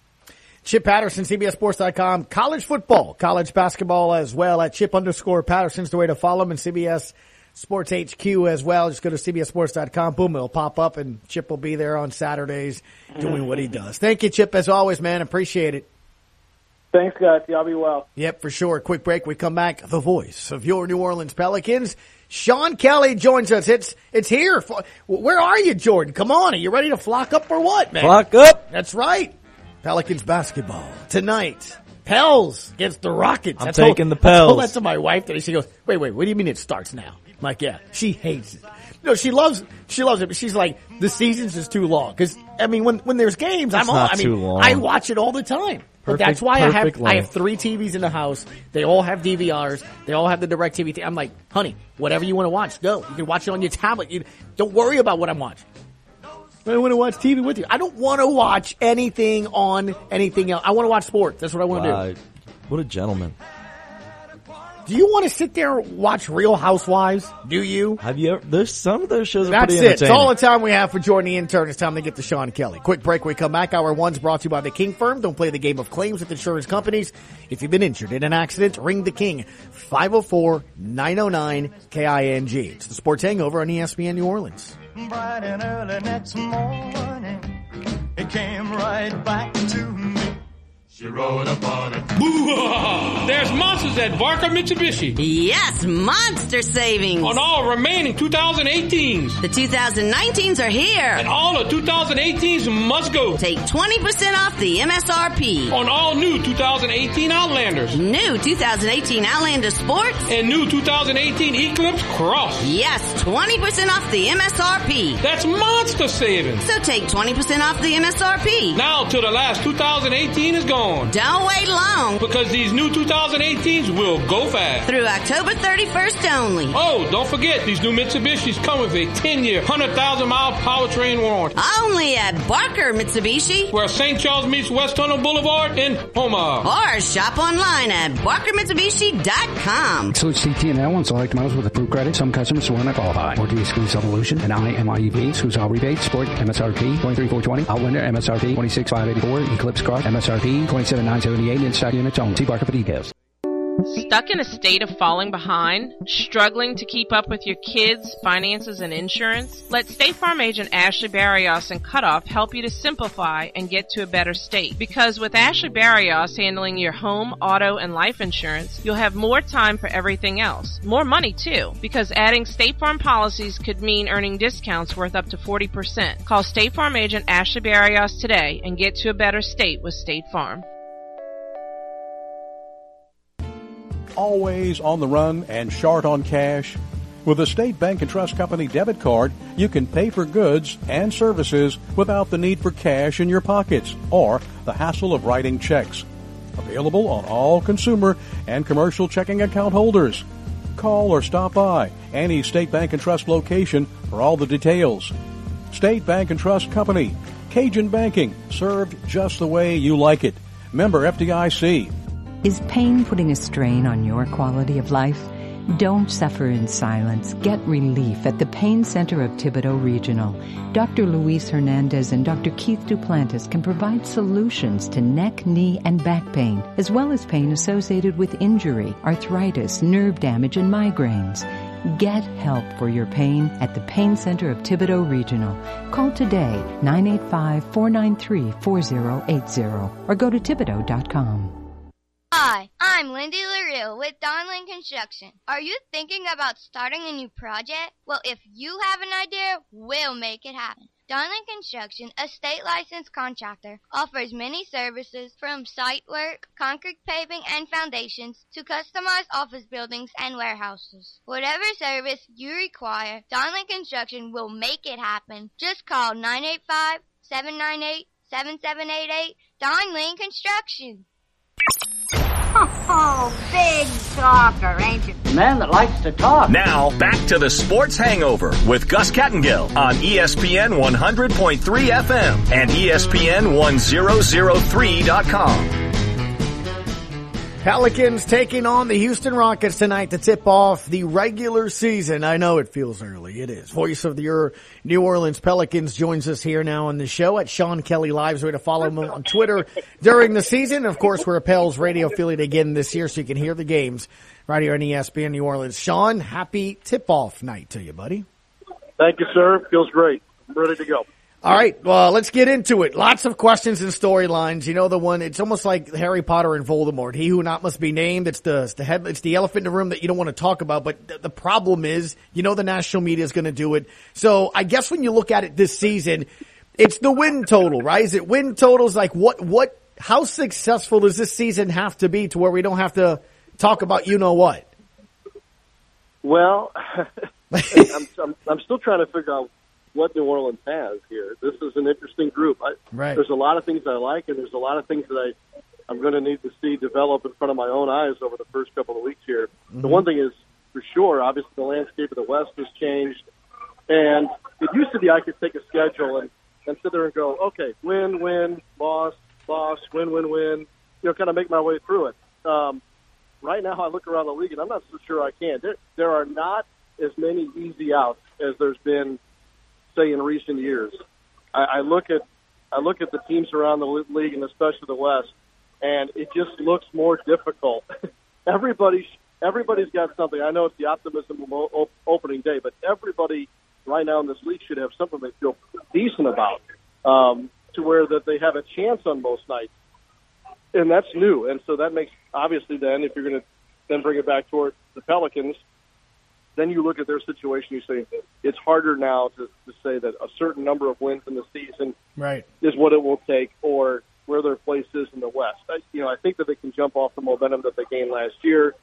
Chip Patterson, C B S Sports dot com. College football, college basketball as well. At Chip underscore Patterson's the way to follow him, and C B S Sports H Q as well. Just go to C B S Sports dot com. Boom, it'll pop up, and Chip will be there on Saturdays doing what he does. Thank you, Chip, as always, man. Appreciate it. Thanks, guys. Y'all be well. Yep, for sure. Quick break. We come back. The voice of your New Orleans Pelicans, Sean Kelly, joins us. It's it's here. Where are you, Jordan? Come on. Are you ready to flock up or what, man? Flock up. That's right. Pelicans basketball tonight. Pels against the Rockets. I'm I taking told, the Pels. I told that to my wife today. She goes, wait, wait, what do you mean it starts now? I'm like, yeah, she hates it. No, she loves, she loves it, but she's like, the season's just too long. Cause, I mean, when, when there's games, it's I'm on. I mean, mean, I watch it all the time. Perfect, but that's why I have, length. I have three T Vs in the house. They all have D V Rs. They all have the DirecTV. Th- I'm like, honey, whatever you want to watch, go. You can watch it on your tablet. You, don't worry about what I'm watching. I want to watch T V with you. I don't want to watch anything on anything else. I want to watch sports. That's what I want to wow. do. What a gentleman. Do you want to sit there and watch Real Housewives? Do you? Have you ever, there's some of those shows are That's pretty it. entertaining. That's all the time we have for Jordan the Intern. It's time to get to Sean Kelly. Quick break. We come back. Hour one's brought to you by the King Firm. Don't play the game of claims with insurance companies. If you've been injured in an accident, ring the King. five oh four, nine oh nine, K I N G. It's the Sports Hangover on E S P N New Orleans. Bright and early next morning, it came right back to me. She rode upon it. Boo-ha! There's monsters at Barker Mitsubishi. Yes, monster savings. On all remaining two thousand eighteens. The two thousand nineteens are here. And all the two thousand eighteens must go. Take twenty percent off the M S R P. On all new two thousand eighteen Outlanders. New two thousand eighteen Outlander Sports. And new two thousand eighteen Eclipse Cross. Yes, twenty percent off the M S R P. That's monster savings. So take twenty percent off the M S R P. Now till the last two thousand eighteen is gone. Don't wait long. Because these new two thousand eighteens will go fast. Through October thirty-first only. Oh, don't forget, these new Mitsubishis come with a ten-year, one hundred thousand mile powertrain warranty. Only at Barker Mitsubishi. Where Saint Charles meets West Tunnel Boulevard in Omaha. Or shop online at barker mitsubishi dot com. Exclude C T and L on select models with approved credit. Some customers will not qualify. Or to exclude Evolution and I M I E V. Excludes all rebates. Sport M S R P twenty-three thousand four hundred twenty. Outlander M S R P twenty-six thousand five hundred eighty-four. Eclipse Cross M S R P twenty-seven thousand nine hundred seventy-eight. In stock units only. See Barker for details. Stuck in a state of falling behind? Struggling to keep up with your kids' finances and insurance? Let State Farm agent Ashley Barrios and Cutoff help you to simplify and get to a better state. Because with Ashley Barrios handling your home, auto, and life insurance, you'll have more time for everything else. More money, too. Because adding State Farm policies could mean earning discounts worth up to forty percent. Call State Farm agent Ashley Barrios today and get to a better state with State Farm. Always on the run and short on cash? With a State Bank and Trust Company debit card, you can pay for goods and services without the need for cash in your pockets or the hassle of writing checks. Available on all consumer and commercial checking account holders. Call or stop by any State Bank and Trust location for all the details. State Bank and Trust Company. Cajun banking, served just the way you like it. Member F D I C. Is pain putting a strain on your quality of life? Don't suffer in silence. Get relief at the Pain Center of Thibodaux Regional. Doctor Luis Hernandez and Doctor Keith Duplantis can provide solutions to neck, knee, and back pain, as well as pain associated with injury, arthritis, nerve damage, and migraines. Get help for your pain at the Pain Center of Thibodaux Regional. Call today, nine eight five, four nine three, four zero eight zero, or go to Thibodaux dot com. Hi, I'm Lindy LaRue with Donlin Construction. Are you thinking about starting a new project? Well, if you have an idea, we'll make it happen. Donlin Construction, a state-licensed contractor, offers many services from site work, concrete paving and foundations, to customized office buildings and warehouses. Whatever service you require, Donlin Construction will make it happen. Just call nine eight five, seven nine eight, seven seven eight eight, Donlin Construction. Oh, big talker, ain't you? Man that likes to talk. Now, back to the Sports Hangover with Gus Kattengill on E S P N one hundred point three F M and E S P N one thousand three dot com. Pelicans taking on the Houston Rockets tonight to tip off the regular season. I know it feels early. It is. Voice of your New Orleans Pelicans joins us here now on the show at Sean Kelly Live. Way to follow him on Twitter during the season. Of course, we're a Pels radio affiliate again this year, so you can hear the games right here on E S P N New Orleans. Sean, happy tip-off night to you, buddy. Thank you, sir. Feels great. I'm ready to go. All right, well, let's get into it. Lots of questions and storylines. You know the one, it's almost like Harry Potter and Voldemort. He who not must be named. It's the, it's the head, it's the elephant in the room that you don't want to talk about. But th- the problem is, you know the national media is going to do it. So I guess when you look at it this season, it's the win total, right? Is it win totals? Like what, what, how successful does this season have to be to where we don't have to talk about you know what? Well, I'm, I'm, I'm still trying to figure out what New Orleans has here. This is an interesting group. I, right. There's a lot of things I like, and there's a lot of things that I, I'm going to need to see develop in front of my own eyes over the first couple of weeks here. Mm-hmm. The one thing is, for sure, obviously the landscape of the West has changed, and it used to be I could take a schedule and, and sit there and go, okay, win, win, loss, loss, win, win, win, you know, kind of make my way through it. Um, right now I look around the league, and I'm not so sure I can. There, there are not as many easy outs as there's been, say, in recent years. I, I look at I look at the teams around the league, and especially the West, and it just looks more difficult. Everybody's everybody's got something. I know it's the optimism of o- opening day, but everybody right now in this league should have something they feel decent about, um, to where that they have a chance on most nights. And that's new. And so that makes, obviously then, if you're going to then bring it back toward the Pelicans, then you look at their situation, you say, it's harder now to, to say that a certain number of wins in the season right. is what it will take, or where their place is in the West. I, you know, I think that they can jump off the momentum that they gained last year.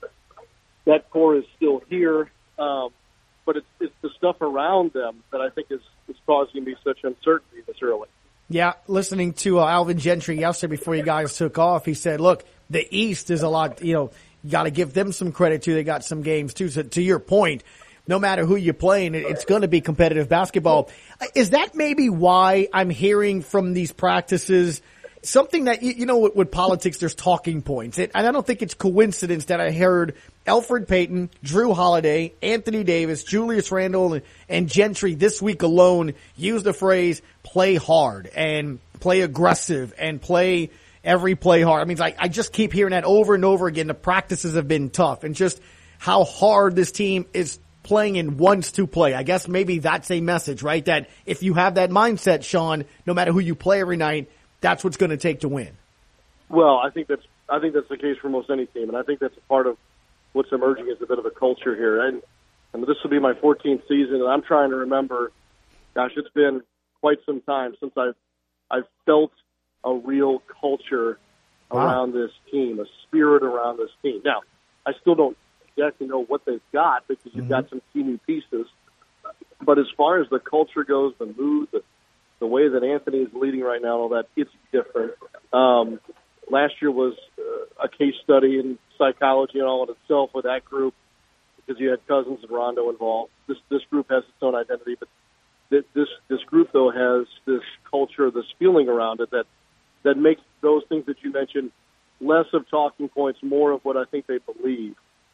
That core is still here. Um, but it's, it's the stuff around them that I think is, is causing me such uncertainty this early. Yeah, listening to uh, Alvin Gentry yesterday before you guys took off, he said, look, the East is a lot, you know, you got to give them some credit, too. They got some games, too. So to your point, no matter who you're playing, it's going to be competitive basketball. Is that maybe why I'm hearing from these practices something that, you know, with, with politics, there's talking points. It, and I don't think it's coincidence that I heard Elfrid Payton, Drew Holiday, Anthony Davis, Julius Randle, and, and Gentry this week alone use the phrase play hard and play aggressive and play every play hard. I mean, I, I just keep hearing that over and over again. The practices have been tough and just how hard this team is playing and wants to play. I guess maybe that's a message, right? That if you have that mindset, Sean, no matter who you play every night, that's what's going to take to win. Well, I think that's I think that's the case for most any team, and I think that's a part of what's emerging as a bit of a culture here. And, and this will be my fourteenth season, and I'm trying to remember. Gosh, it's been quite some time since I've I've felt a real culture wow. around this team, a spirit around this team. Now, I still don't exactly know what they've got because you've mm-hmm. got some key new pieces. But as far as the culture goes, the mood, the the way that Anthony is leading right now, all that, it's different. Um, last year was uh, a case study in psychology and all in itself with that group because you had Cousins and Rondo involved. This this group has its own identity, but th- this this group though has this culture, this feeling around it that that makes those things that you mentioned less of talking points, more of what I think they believe.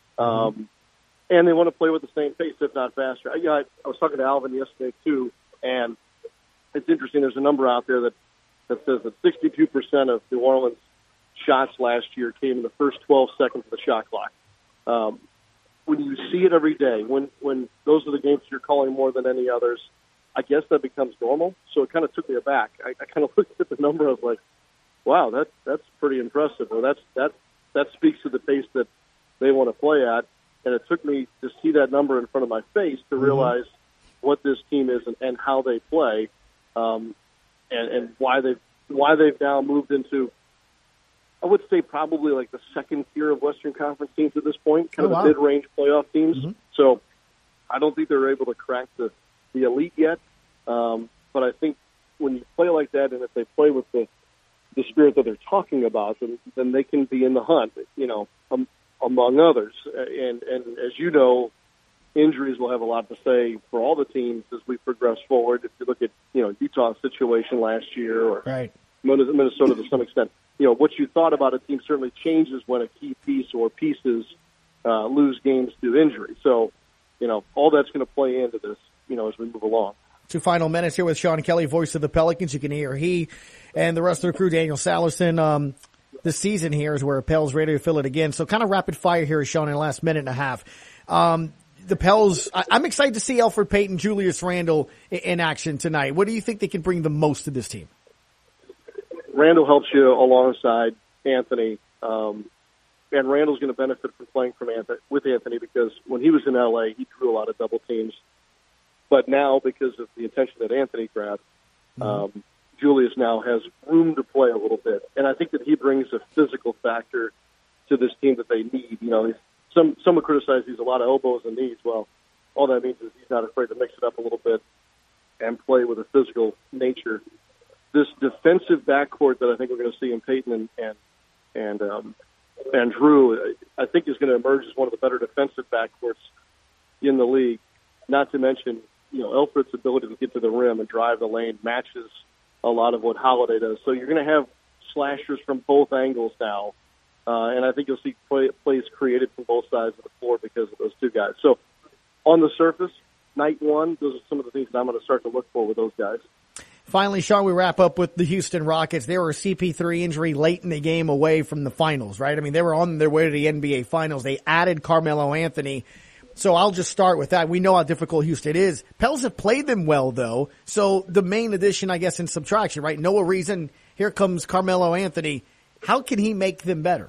Um, and they want to play with the same pace, if not faster. I, you know, I, I was talking to Alvin yesterday too, and it's interesting. There's a number out there that, that says that sixty-two percent of New Orleans shots last year came in the first twelve seconds of the shot clock. Um, when you see it every day, when when those are the games you're calling more than any others, I guess that becomes normal. So it kind of took me aback. I, I kind of looked at the number. I was like, wow, that that's pretty impressive. Or that's that that speaks to the pace that they want to play at. And it took me to see that number in front of my face to realize mm-hmm. what this team is and, and how they play. Um, and, and why they've why they've now moved into, I would say probably like the second tier of Western Conference teams at this point, kind oh, of wow. mid-range playoff teams. Mm-hmm. So I don't think they're able to crack the, the elite yet. Um, but I think when you play like that, and if they play with the the spirit that they're talking about, then, then they can be in the hunt, you know, um, among others. And and as you know, injuries will have a lot to say for all the teams as we progress forward. If you look at, you know, Utah's situation last year or right. Minnesota to some extent, you know, what you thought about a team certainly changes when a key piece or pieces uh, lose games due to injury. So, you know, all that's going to play into this, you know, as we move along. Two final minutes here with Sean Kelly, voice of the Pelicans. You can hear he and the rest of the crew, Daniel Salerson. Um, this season here is where Pels Radio fill it again. So kind of rapid fire here, Sean, in the last minute and a half. Um, The Pels, I'm excited to see Elfrid Payton, Julius Randle in action tonight. What do you think they can bring the most to this team? Randle helps you alongside Anthony, um, and Randle's going to benefit from playing from Anthony, with Anthony because when he was in L A, he drew a lot of double teams. But now, because of the attention that Anthony grabbed, mm-hmm. um, Julius now has room to play a little bit. And I think that he brings a physical factor to this team that they need. You know, he's Some some would criticize he's a lot of elbows and knees. Well, all that means is he's not afraid to mix it up a little bit and play with a physical nature. This defensive backcourt that I think we're going to see in Payton and and and, um, and Drew, I think is going to emerge as one of the better defensive backcourts in the league. Not to mention, you know, Elfrid's ability to get to the rim and drive the lane matches a lot of what Holiday does. So you're going to have slashers from both angles now Uh, and I think you'll see play, plays created from both sides of the floor because of those two guys. So on the surface, night one, those are some of the things that I'm going to start to look for with those guys. Finally, Sean, we wrap up with the Houston Rockets. They were a C P three injury late in the game away from the finals, right? I mean, they were on their way to the N B A Finals. They added Carmelo Anthony. So I'll just start with that. We know how difficult Houston is. Pels have played them well, though. So the main addition, I guess, in subtraction, right? Noah Reason, here comes Carmelo Anthony. How can he make them better?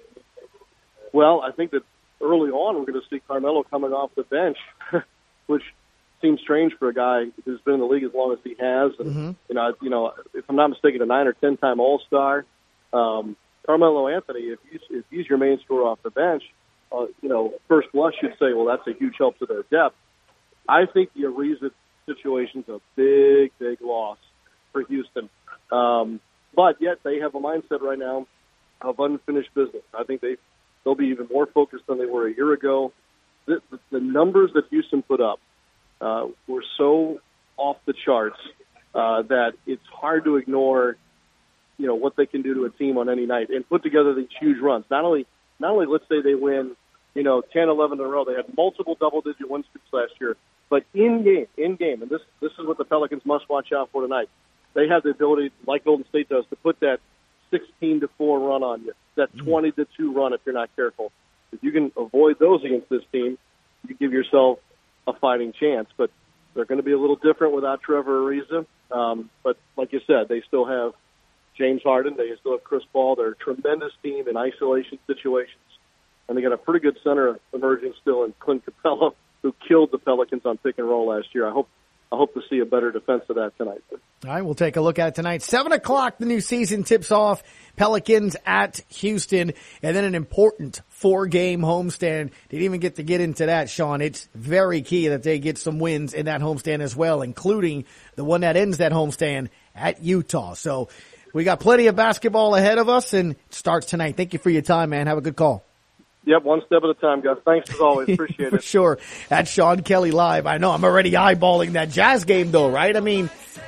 Well, I think that early on we're going to see Carmelo coming off the bench, which seems strange for a guy who's been in the league as long as he has. And, mm-hmm. you know, you know, if I'm not mistaken, a nine or ten time All-Star. Um, Carmelo Anthony, if he's, if he's your main scorer off the bench, uh, you know, first blush you'd say, well, that's a huge help to their depth. I think the Ariza situation's a big, big loss for Houston. Um, but yet they have a mindset right now of unfinished business. I think they, they'll be even more focused than they were a year ago. The, the, the numbers that Houston put up, Uh, were so off the charts uh, that it's hard to ignore, you know, what they can do to a team on any night and put together these huge runs. Not only, not only let's say they win, you know, ten, eleven in a row. They had multiple double-digit win streaks last year, but in game, in game, and this this is what the Pelicans must watch out for tonight. They have the ability, like Golden State does, to put that sixteen to four run on you, that twenty to two run if you're not careful. If you can avoid those against this team, you give yourself a fighting chance, but they're going to be a little different without Trevor Ariza. Um, but like you said, they still have James Harden. They still have Chris Paul. They're a tremendous team in isolation situations. And they got a pretty good center emerging still in Clint Capella, who killed the Pelicans on pick and roll last year. I hope I hope to see a better defense of that tonight. All right, we'll take a look at it tonight. Seven o'clock, the new season tips off. Pelicans at Houston, and then an important four-game homestand. Didn't even get to get into that, Sean. It's very key that they get some wins in that homestand as well, including the one that ends that homestand at Utah. So we got plenty of basketball ahead of us, and it starts tonight. Thank you for your time, man. Have a good call. Yep, one step at a time, Gus. Thanks as always. Appreciate For it. For sure. That's Sean Kelly live. I know. I'm already eyeballing that Jazz game, though, right? I mean,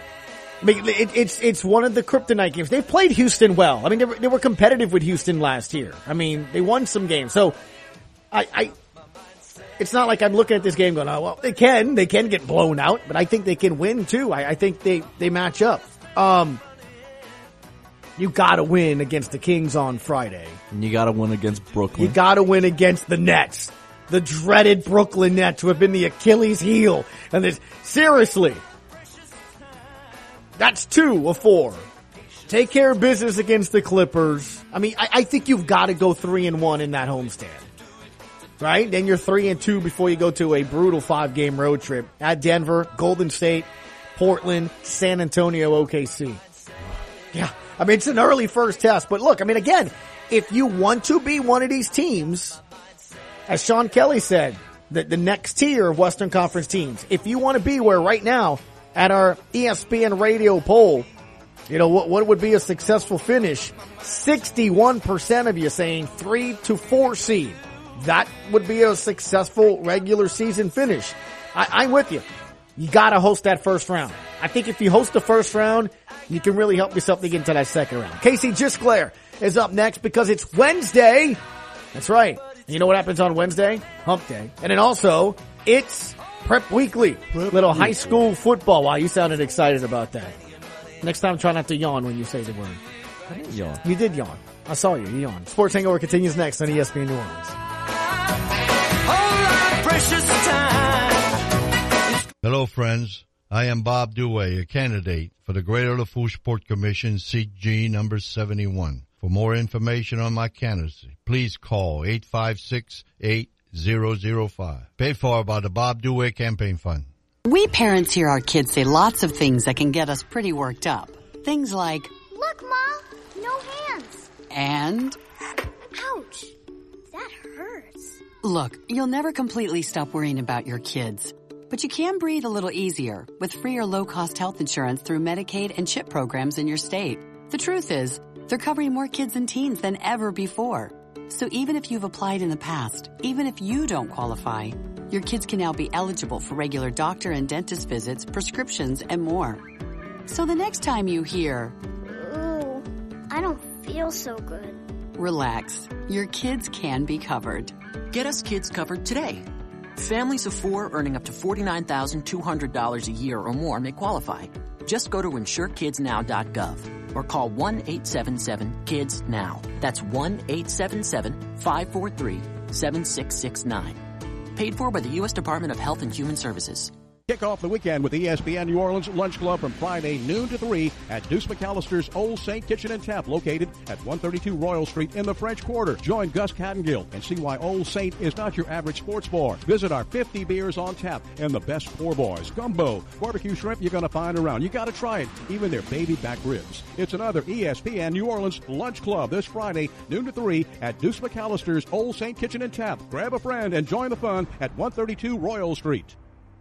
it, it's it's one of the kryptonite games. They've played Houston well. I mean, they were, they were competitive with Houston last year. I mean, they won some games. So, I, I it's not like I'm looking at this game going, oh, well, they can. They can get blown out, but I think they can win, too. I, I think they, they match up. Um, you got to win against the Kings on Friday. And you got to win against Brooklyn. You got to win against the Nets. The dreaded Brooklyn Nets, who have been the Achilles heel. And this, seriously, that's two of four. Take care of business against the Clippers. I mean, I, I think you've got to go three and one in that homestand. Right? Then you're three and two before you go to a brutal five game road trip at Denver, Golden State, Portland, San Antonio, O K C. Yeah. I mean, it's an early first test, but look, I mean, again, if you want to be one of these teams, as Sean Kelly said, the, the next tier of Western Conference teams, if you want to be where right now at our E S P N radio poll, you know, what, what would be a successful finish? sixty-one percent of you saying three to four seed. That would be a successful regular season finish. I, I'm with you. You gotta host that first round. I think if you host the first round, you can really help yourself to get into that second round. Casey Gisclair is up next because it's Wednesday. That's right. You know what happens on Wednesday? Hump Day. And then also, it's Prep Weekly. Prep Little high school football. Wow, you sounded excited about that. Next time, try not to yawn when you say the word. I didn't yawn. You did yawn. I saw you. You yawned. Sports Hangover continues next on E S P N New Orleans. Hello, friends. I am Bob Dewey, a candidate for the Greater Lafourche Port Commission, seat G number seventy-one. For more information on my candidacy, please call eight five six, eight zero zero five. Paid for by the Bob Dewey Campaign Fund. We parents hear our kids say lots of things that can get us pretty worked up. Things like, "Look, Ma, no hands." And, "Ouch, that hurts." Look, you'll never completely stop worrying about your kids. But you can breathe a little easier with free or low-cost health insurance through Medicaid and CHIP programs in your state. The truth is, they're covering more kids and teens than ever before. So even if you've applied in the past, even if you don't qualify, your kids can now be eligible for regular doctor and dentist visits, prescriptions, and more. So the next time you hear, "Ooh, I don't feel so good," Relax. Your kids can be covered. Get us kids covered today. Families of four earning up to forty-nine thousand two hundred dollars a year or more may qualify. Just go to insure kids now dot gov or call one eight seven seven kids now. That's one eight seven seven five four three seven six six nine. Paid for by the U S Department of Health and Human Services. Kick off the weekend with E S P N New Orleans Lunch Club from Friday noon to three at Deuce McAllister's Old Saint Kitchen and Tap, located at one thirty-two Royal Street in the French Quarter. Join Gus Cattengill and see why Old Saint is not your average sports bar. Visit our fifty beers on tap and the best poor boys, gumbo, barbecue shrimp you're going to find around. You got to try it, even their baby back ribs. It's another E S P N New Orleans Lunch Club this Friday noon to three at Deuce McAllister's Old Saint Kitchen and Tap. Grab a friend and join the fun at one thirty-two Royal Street.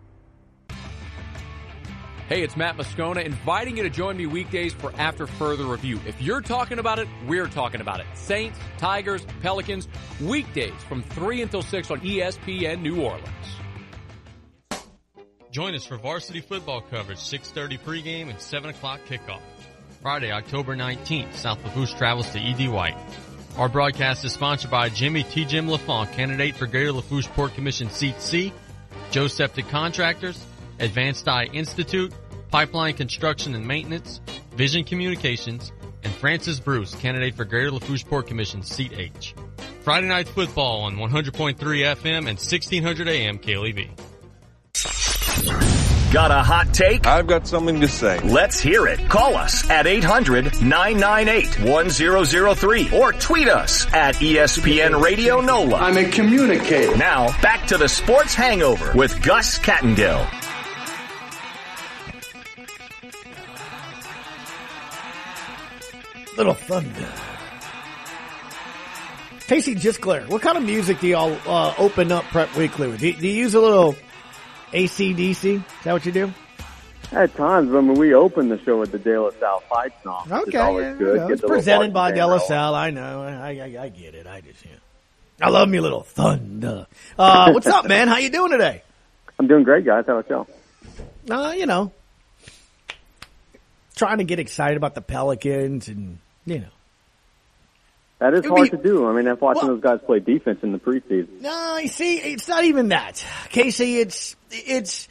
Hey, it's Matt Moscona inviting you to join me weekdays for After Further Review. If you're talking about it, we're talking about it. Saints, Tigers, Pelicans, weekdays from three until six on E S P N New Orleans. Join us for varsity football coverage, six thirty pregame and seven o'clock kickoff. Friday, October nineteenth, South Lafourche travels to E D. White. Our broadcast is sponsored by Jimmy T. Jim LaFont, candidate for Greater Lafourche Port Commission Seat C, Joe Septic Contractors, Advanced Eye Institute, Pipeline Construction and Maintenance, Vision Communications, and Francis Bruce, candidate for Greater Lafourche Port Commission Seat H. Friday night football on one hundred point three F M and sixteen hundred A M K L E V. Got a hot take? I've got something to say. Let's hear it. Call us at eight hundred nine nine eight one zero zero three or tweet us at E S P N Radio NOLA. I'm a communicator. Now, back to the Sports Hangover with Gus Cattengill. Little Thunder. Casey Gisclair, what kind of music do y'all uh, open up Prep Weekly with? Do, do you use a little A C D C? Is that what you do? At times, I mean, we open the show with the De La Salle fight song. Okay, it's always yeah, good. yeah, it's presented by De La Salle. I know. I, I I get it. I just, yeah. I love me a little thunder. Uh, what's up, man? How you doing today? I'm doing great, guys. How about y'all? Uh, you know, trying to get excited about the Pelicans and, you know. That is It'd hard be- to do. I mean, after watching Well- those guys play defense in the preseason. No, you see, it's not even that. Casey, it's, it's,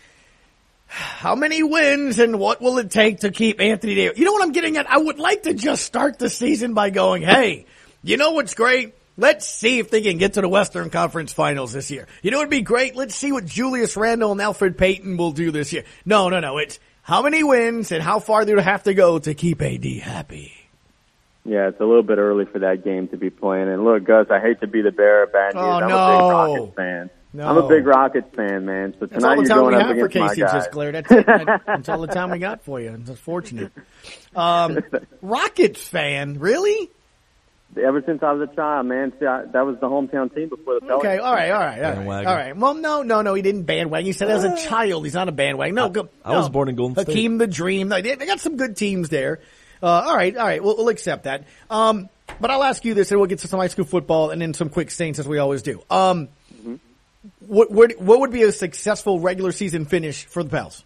how many wins and what will it take to keep Anthony Davis? You know what I'm getting at? I would like to just start the season by going, hey, you know what's great? Let's see if they can get to the Western Conference Finals this year. You know what would be great? Let's see what Julius Randle and Alfred Payton will do this year. No, no, no. It's how many wins and how far do they have to go to keep A D happy? Yeah, it's a little bit early for that game to be playing. And look, Gus, I hate to be the bearer of bad news. Oh, I'm no. a big Rockets fan. No. I'm a big Rockets fan, man. So That's all tonight the you're time we going up have for against my Casey guys. Gisclair. That's it. That- That's all the time we got for you. It's unfortunate. Um, Rockets fan, really? Ever since I was a child, man, see, I, that was the hometown team before the Pelicans. Okay, all right, all right, all right, Bandwagon. all right. Well, no, no, no, he didn't bandwagon. He said as a child, he's not a bandwagon. No, go, I was no. born in Golden State. Hakeem the Dream. They, they got some good teams there. Uh, all right, all right, we'll, we'll accept that. Um, but I'll ask you this, and we'll get to some high school football and then some quick Saints as we always do. Um, Mm-hmm. what, what, what would be a successful regular season finish for the Pels?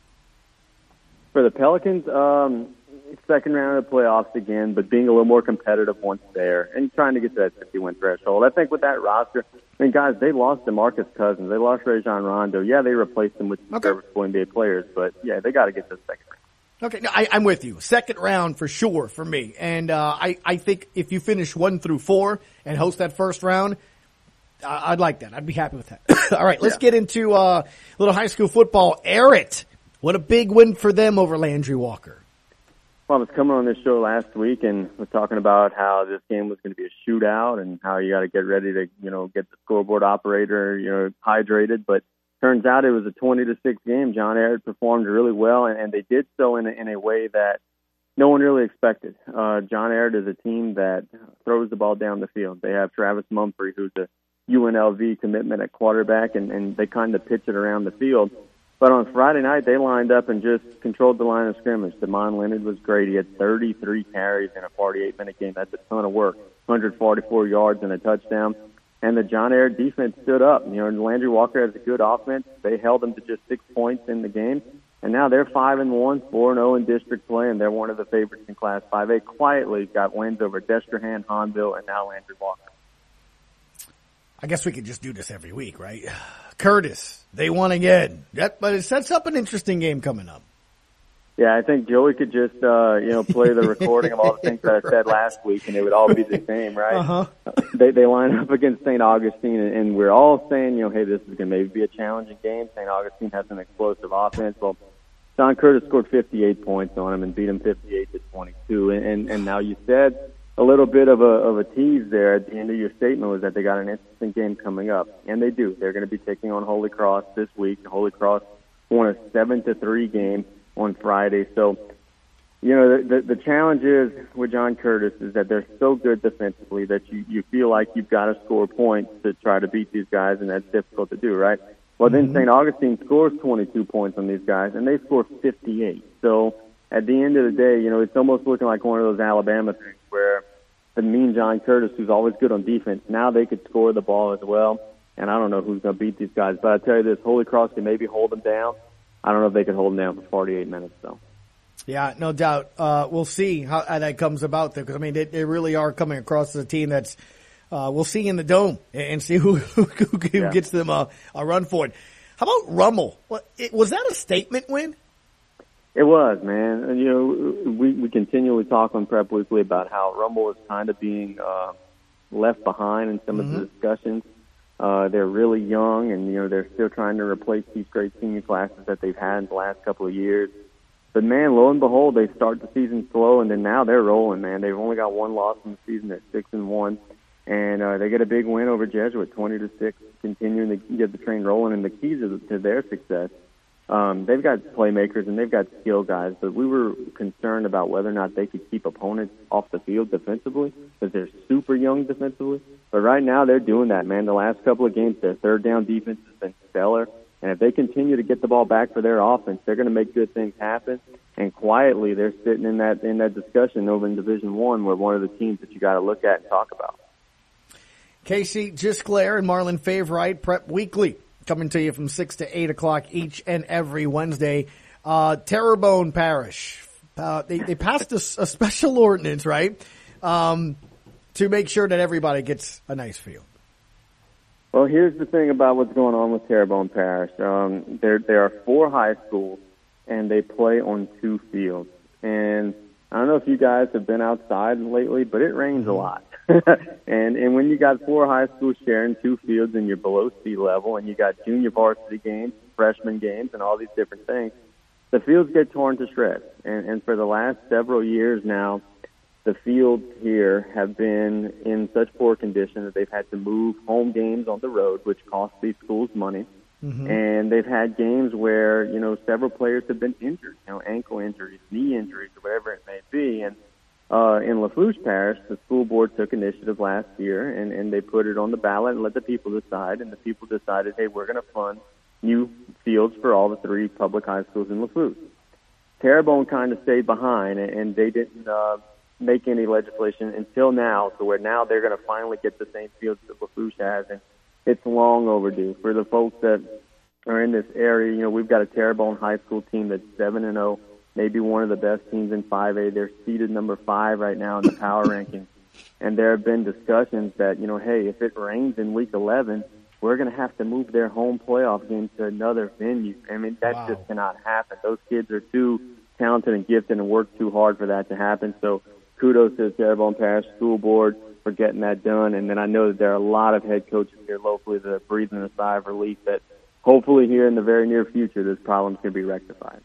For the Pelicans, um, second round of the playoffs again, but being a little more competitive once there and trying to get to that fifty-win threshold. I think with that roster, I mean, guys, they lost DeMarcus Cousins. They lost Rajon Rondo. Yeah, they replaced him with some serviceable N B A players, but, yeah, they got to get to the second round. Okay, no, I, I'm with you. Second round for sure for me. And uh, I, I think if you finish one through four and host that first round, I, I'd like that. I'd be happy with that. All right, let's Yeah. get into uh, a little high school football. Errett, what a big win for them over Landry Walker. Well, I was coming on this show last week and was talking about how this game was going to be a shootout and how you got to get ready to, you know, get the scoreboard operator, you know, hydrated. But turns out it was a twenty to six game. John Ehret performed really well, and, and they did so in a, in a way that no one really expected. Uh, John Ehret is a team that throws the ball down the field. They have Travis Mumphrey, who's a U N L V commitment at quarterback, and, and they kind of pitch it around the field. But on Friday night, they lined up and just controlled the line of scrimmage. Damon Leonard was great. He had thirty-three carries in a forty-eight minute game. That's a ton of work. one hundred forty-four yards and a touchdown. And the John Ehret defense stood up. You know, Landry Walker has a good offense. They held them to just six points in the game. And now they're five and one, four and zero in district play, and they're one of the favorites in Class five A. Quietly got wins over Destrehan, Hahnville, and now Landry Walker. I guess we could just do this every week, right? Curtis, they won again. That, but it sets up an interesting game coming up. Yeah, I think Joey could just, uh, you know, play the recording of all the things that I said last week, and it would all be the same, right? Uh-huh. They they line up against Saint Augustine, and, and we're all saying, you know, hey, this is going to maybe be a challenging game. Saint Augustine has an explosive offense. Well, John Curtis scored fifty-eight points on him and beat him fifty-eight to twenty-two. And, and, and now you said a little bit of a, of a tease there at the end of your statement was that they got an interesting game coming up. And they do. They're going to be taking on Holy Cross this week. Holy Cross won a seven to three game on Friday. So, you know, the, the, the challenge is with John Curtis is that they're so good defensively that you, you feel like you've got to score points to try to beat these guys, and that's difficult to do, right? Well, then Saint Augustine scores twenty-two points on these guys, and they score fifty-eight. So at the end of the day, you know, it's almost looking like one of those Alabama things where the mean John Curtis, who's always good on defense, now they could score the ball as well. And I don't know who's going to beat these guys. But I tell you this, Holy Cross can maybe hold them down. I don't know if they can hold them down for forty-eight minutes, though. Yeah, no doubt. Uh, we'll see how, how that comes about there, because, I mean, they, they really are coming across as a team that's uh, we'll see in the Dome and see who, who, who yeah. gets them a, a run for it. How about Rummel? What, it, was that a statement win? It was, man. And, you know, we, we continually talk on Prep Weekly about how Rummel is kind of being uh, left behind in some mm-hmm. of the discussions. Uh, they're really young, and, you know, they're still trying to replace these great senior classes that they've had in the last couple of years. But, man, lo and behold, they start the season slow, and then now they're rolling, man. They've only got one loss in the season at six and one. And uh, they get a big win over Jesuit, twenty to six, continuing to get the train rolling. And the keys to, to their success, um, they've got playmakers and they've got skill guys, but we were concerned about whether or not they could keep opponents off the field defensively because they're super young defensively. But right now they're doing that, man. The last couple of games, their third down defense has been stellar. And if they continue to get the ball back for their offense, they're going to make good things happen. And quietly, they're sitting in that in that discussion over in Division One, where one of the teams that you got to look at and talk about. Casey Gisclair and Marlon Favorite, Prep Weekly, coming to you from six to eight o'clock each and every Wednesday. Uh, Terrebonne Parish, uh, they, they passed a, a special ordinance, right, um, to make sure that everybody gets a nice field. Well, here's the thing about what's going on with Terrebonne Parish. Um, there, there are four high schools, and they play on two fields. And I don't know if you guys have been outside lately, but it rains a lot. and and when you got four high schools sharing two fields and you're below sea level and you got junior varsity games, freshman games, and all these different things, the fields get torn to shreds. And, and for the last several years now, the fields here have been in such poor condition that they've had to move home games on the road, which costs these schools money. Mm-hmm. And they've had games where, you know, several players have been injured, you know, ankle injuries, knee injuries, or whatever it may be. And Uh, in Lafourche Parish, the school board took initiative last year, and, and they put it on the ballot and let the people decide, and the people decided, hey, we're going to fund new fields for all the three public high schools in Lafourche. Terrebonne kind of stayed behind, and, and they didn't uh, make any legislation until now, so where now they're going to finally get the same fields that Lafourche has, and it's long overdue. For the folks that are in this area, you know, we've got a Terrebonne high school team that's seven and oh, maybe one of the best teams in five A. They're seeded number five right now in the power rankings. And there have been discussions that, you know, hey, if it rains in week eleven, we're going to have to move their home playoff game to another venue. I mean, that wow. just cannot happen. Those kids are too talented and gifted and work too hard for that to happen. So kudos to the Terrebonne Parish School Board for getting that done. And then I know that there are a lot of head coaches here locally that are breathing a sigh of relief that hopefully here in the very near future this problem's going to be rectified.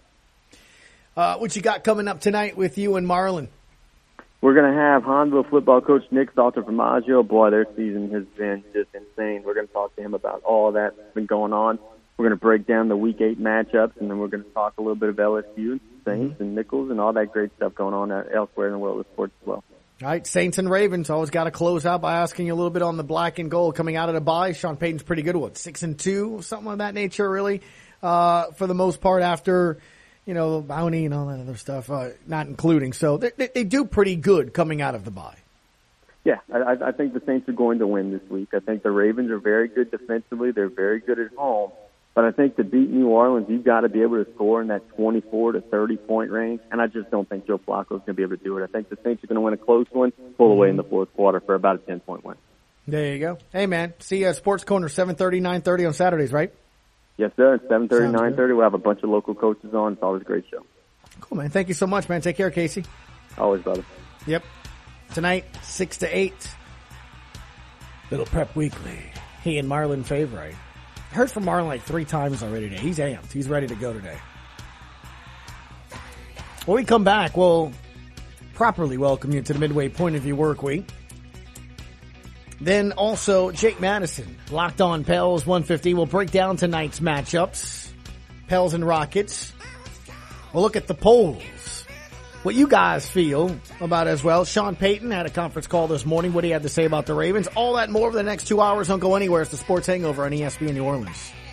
Uh, what you got coming up tonight with you and Marlon? We're going to have Hahnville football coach Nick Salter-Formaggio. Boy, their season has been just insane. We're going to talk to him about all that that's been going on. We're going to break down the week eight matchups, and then we're going to talk a little bit of L S U, Saints, mm-hmm. and Nichols, and all that great stuff going on elsewhere in the world of sports as well. All right, Saints and Ravens. Always got to close out by asking you a little bit on the black and gold coming out of the bye. Sean Payton's pretty good. What, six and two, something of that nature, really, uh, for the most part after – you know, bounty and all that other stuff, uh, not including. So they, they, they do pretty good coming out of the bye. Yeah, I, I think the Saints are going to win this week. I think the Ravens are very good defensively. They're very good at home. But I think to beat New Orleans, you've got to be able to score in that twenty-four to thirty point range. And I just don't think Joe Flacco's going to be able to do it. I think the Saints are going to win a close one, pull away in the fourth quarter for about a ten point win. There you go. Hey, man. See you at Sports Corner, seven thirty, nine thirty on Saturdays, right? Yes, sir. It's seven thirty, nine thirty. We'll have a bunch of local coaches on. It's always a great show. Cool, man. Thank you so much, man. Take care, Casey. Always, brother. Yep. Tonight, six to eight. Little Prep Weekly. He and Marlon Favorite. Heard from Marlon like three times already today. He's amped. He's ready to go today. When we come back, we'll properly welcome you to the Midway Point of View Work Week. Then also, Jake Madison, Locked On Pels one fifty. We'll break down tonight's matchups. Pels and Rockets. We'll look at the polls. What you guys feel about as well. Sean Payton had a conference call this morning. What he had to say about the Ravens. All that and more over the next two hours. Don't go anywhere. It's the Sports Hangover on E S P N New Orleans.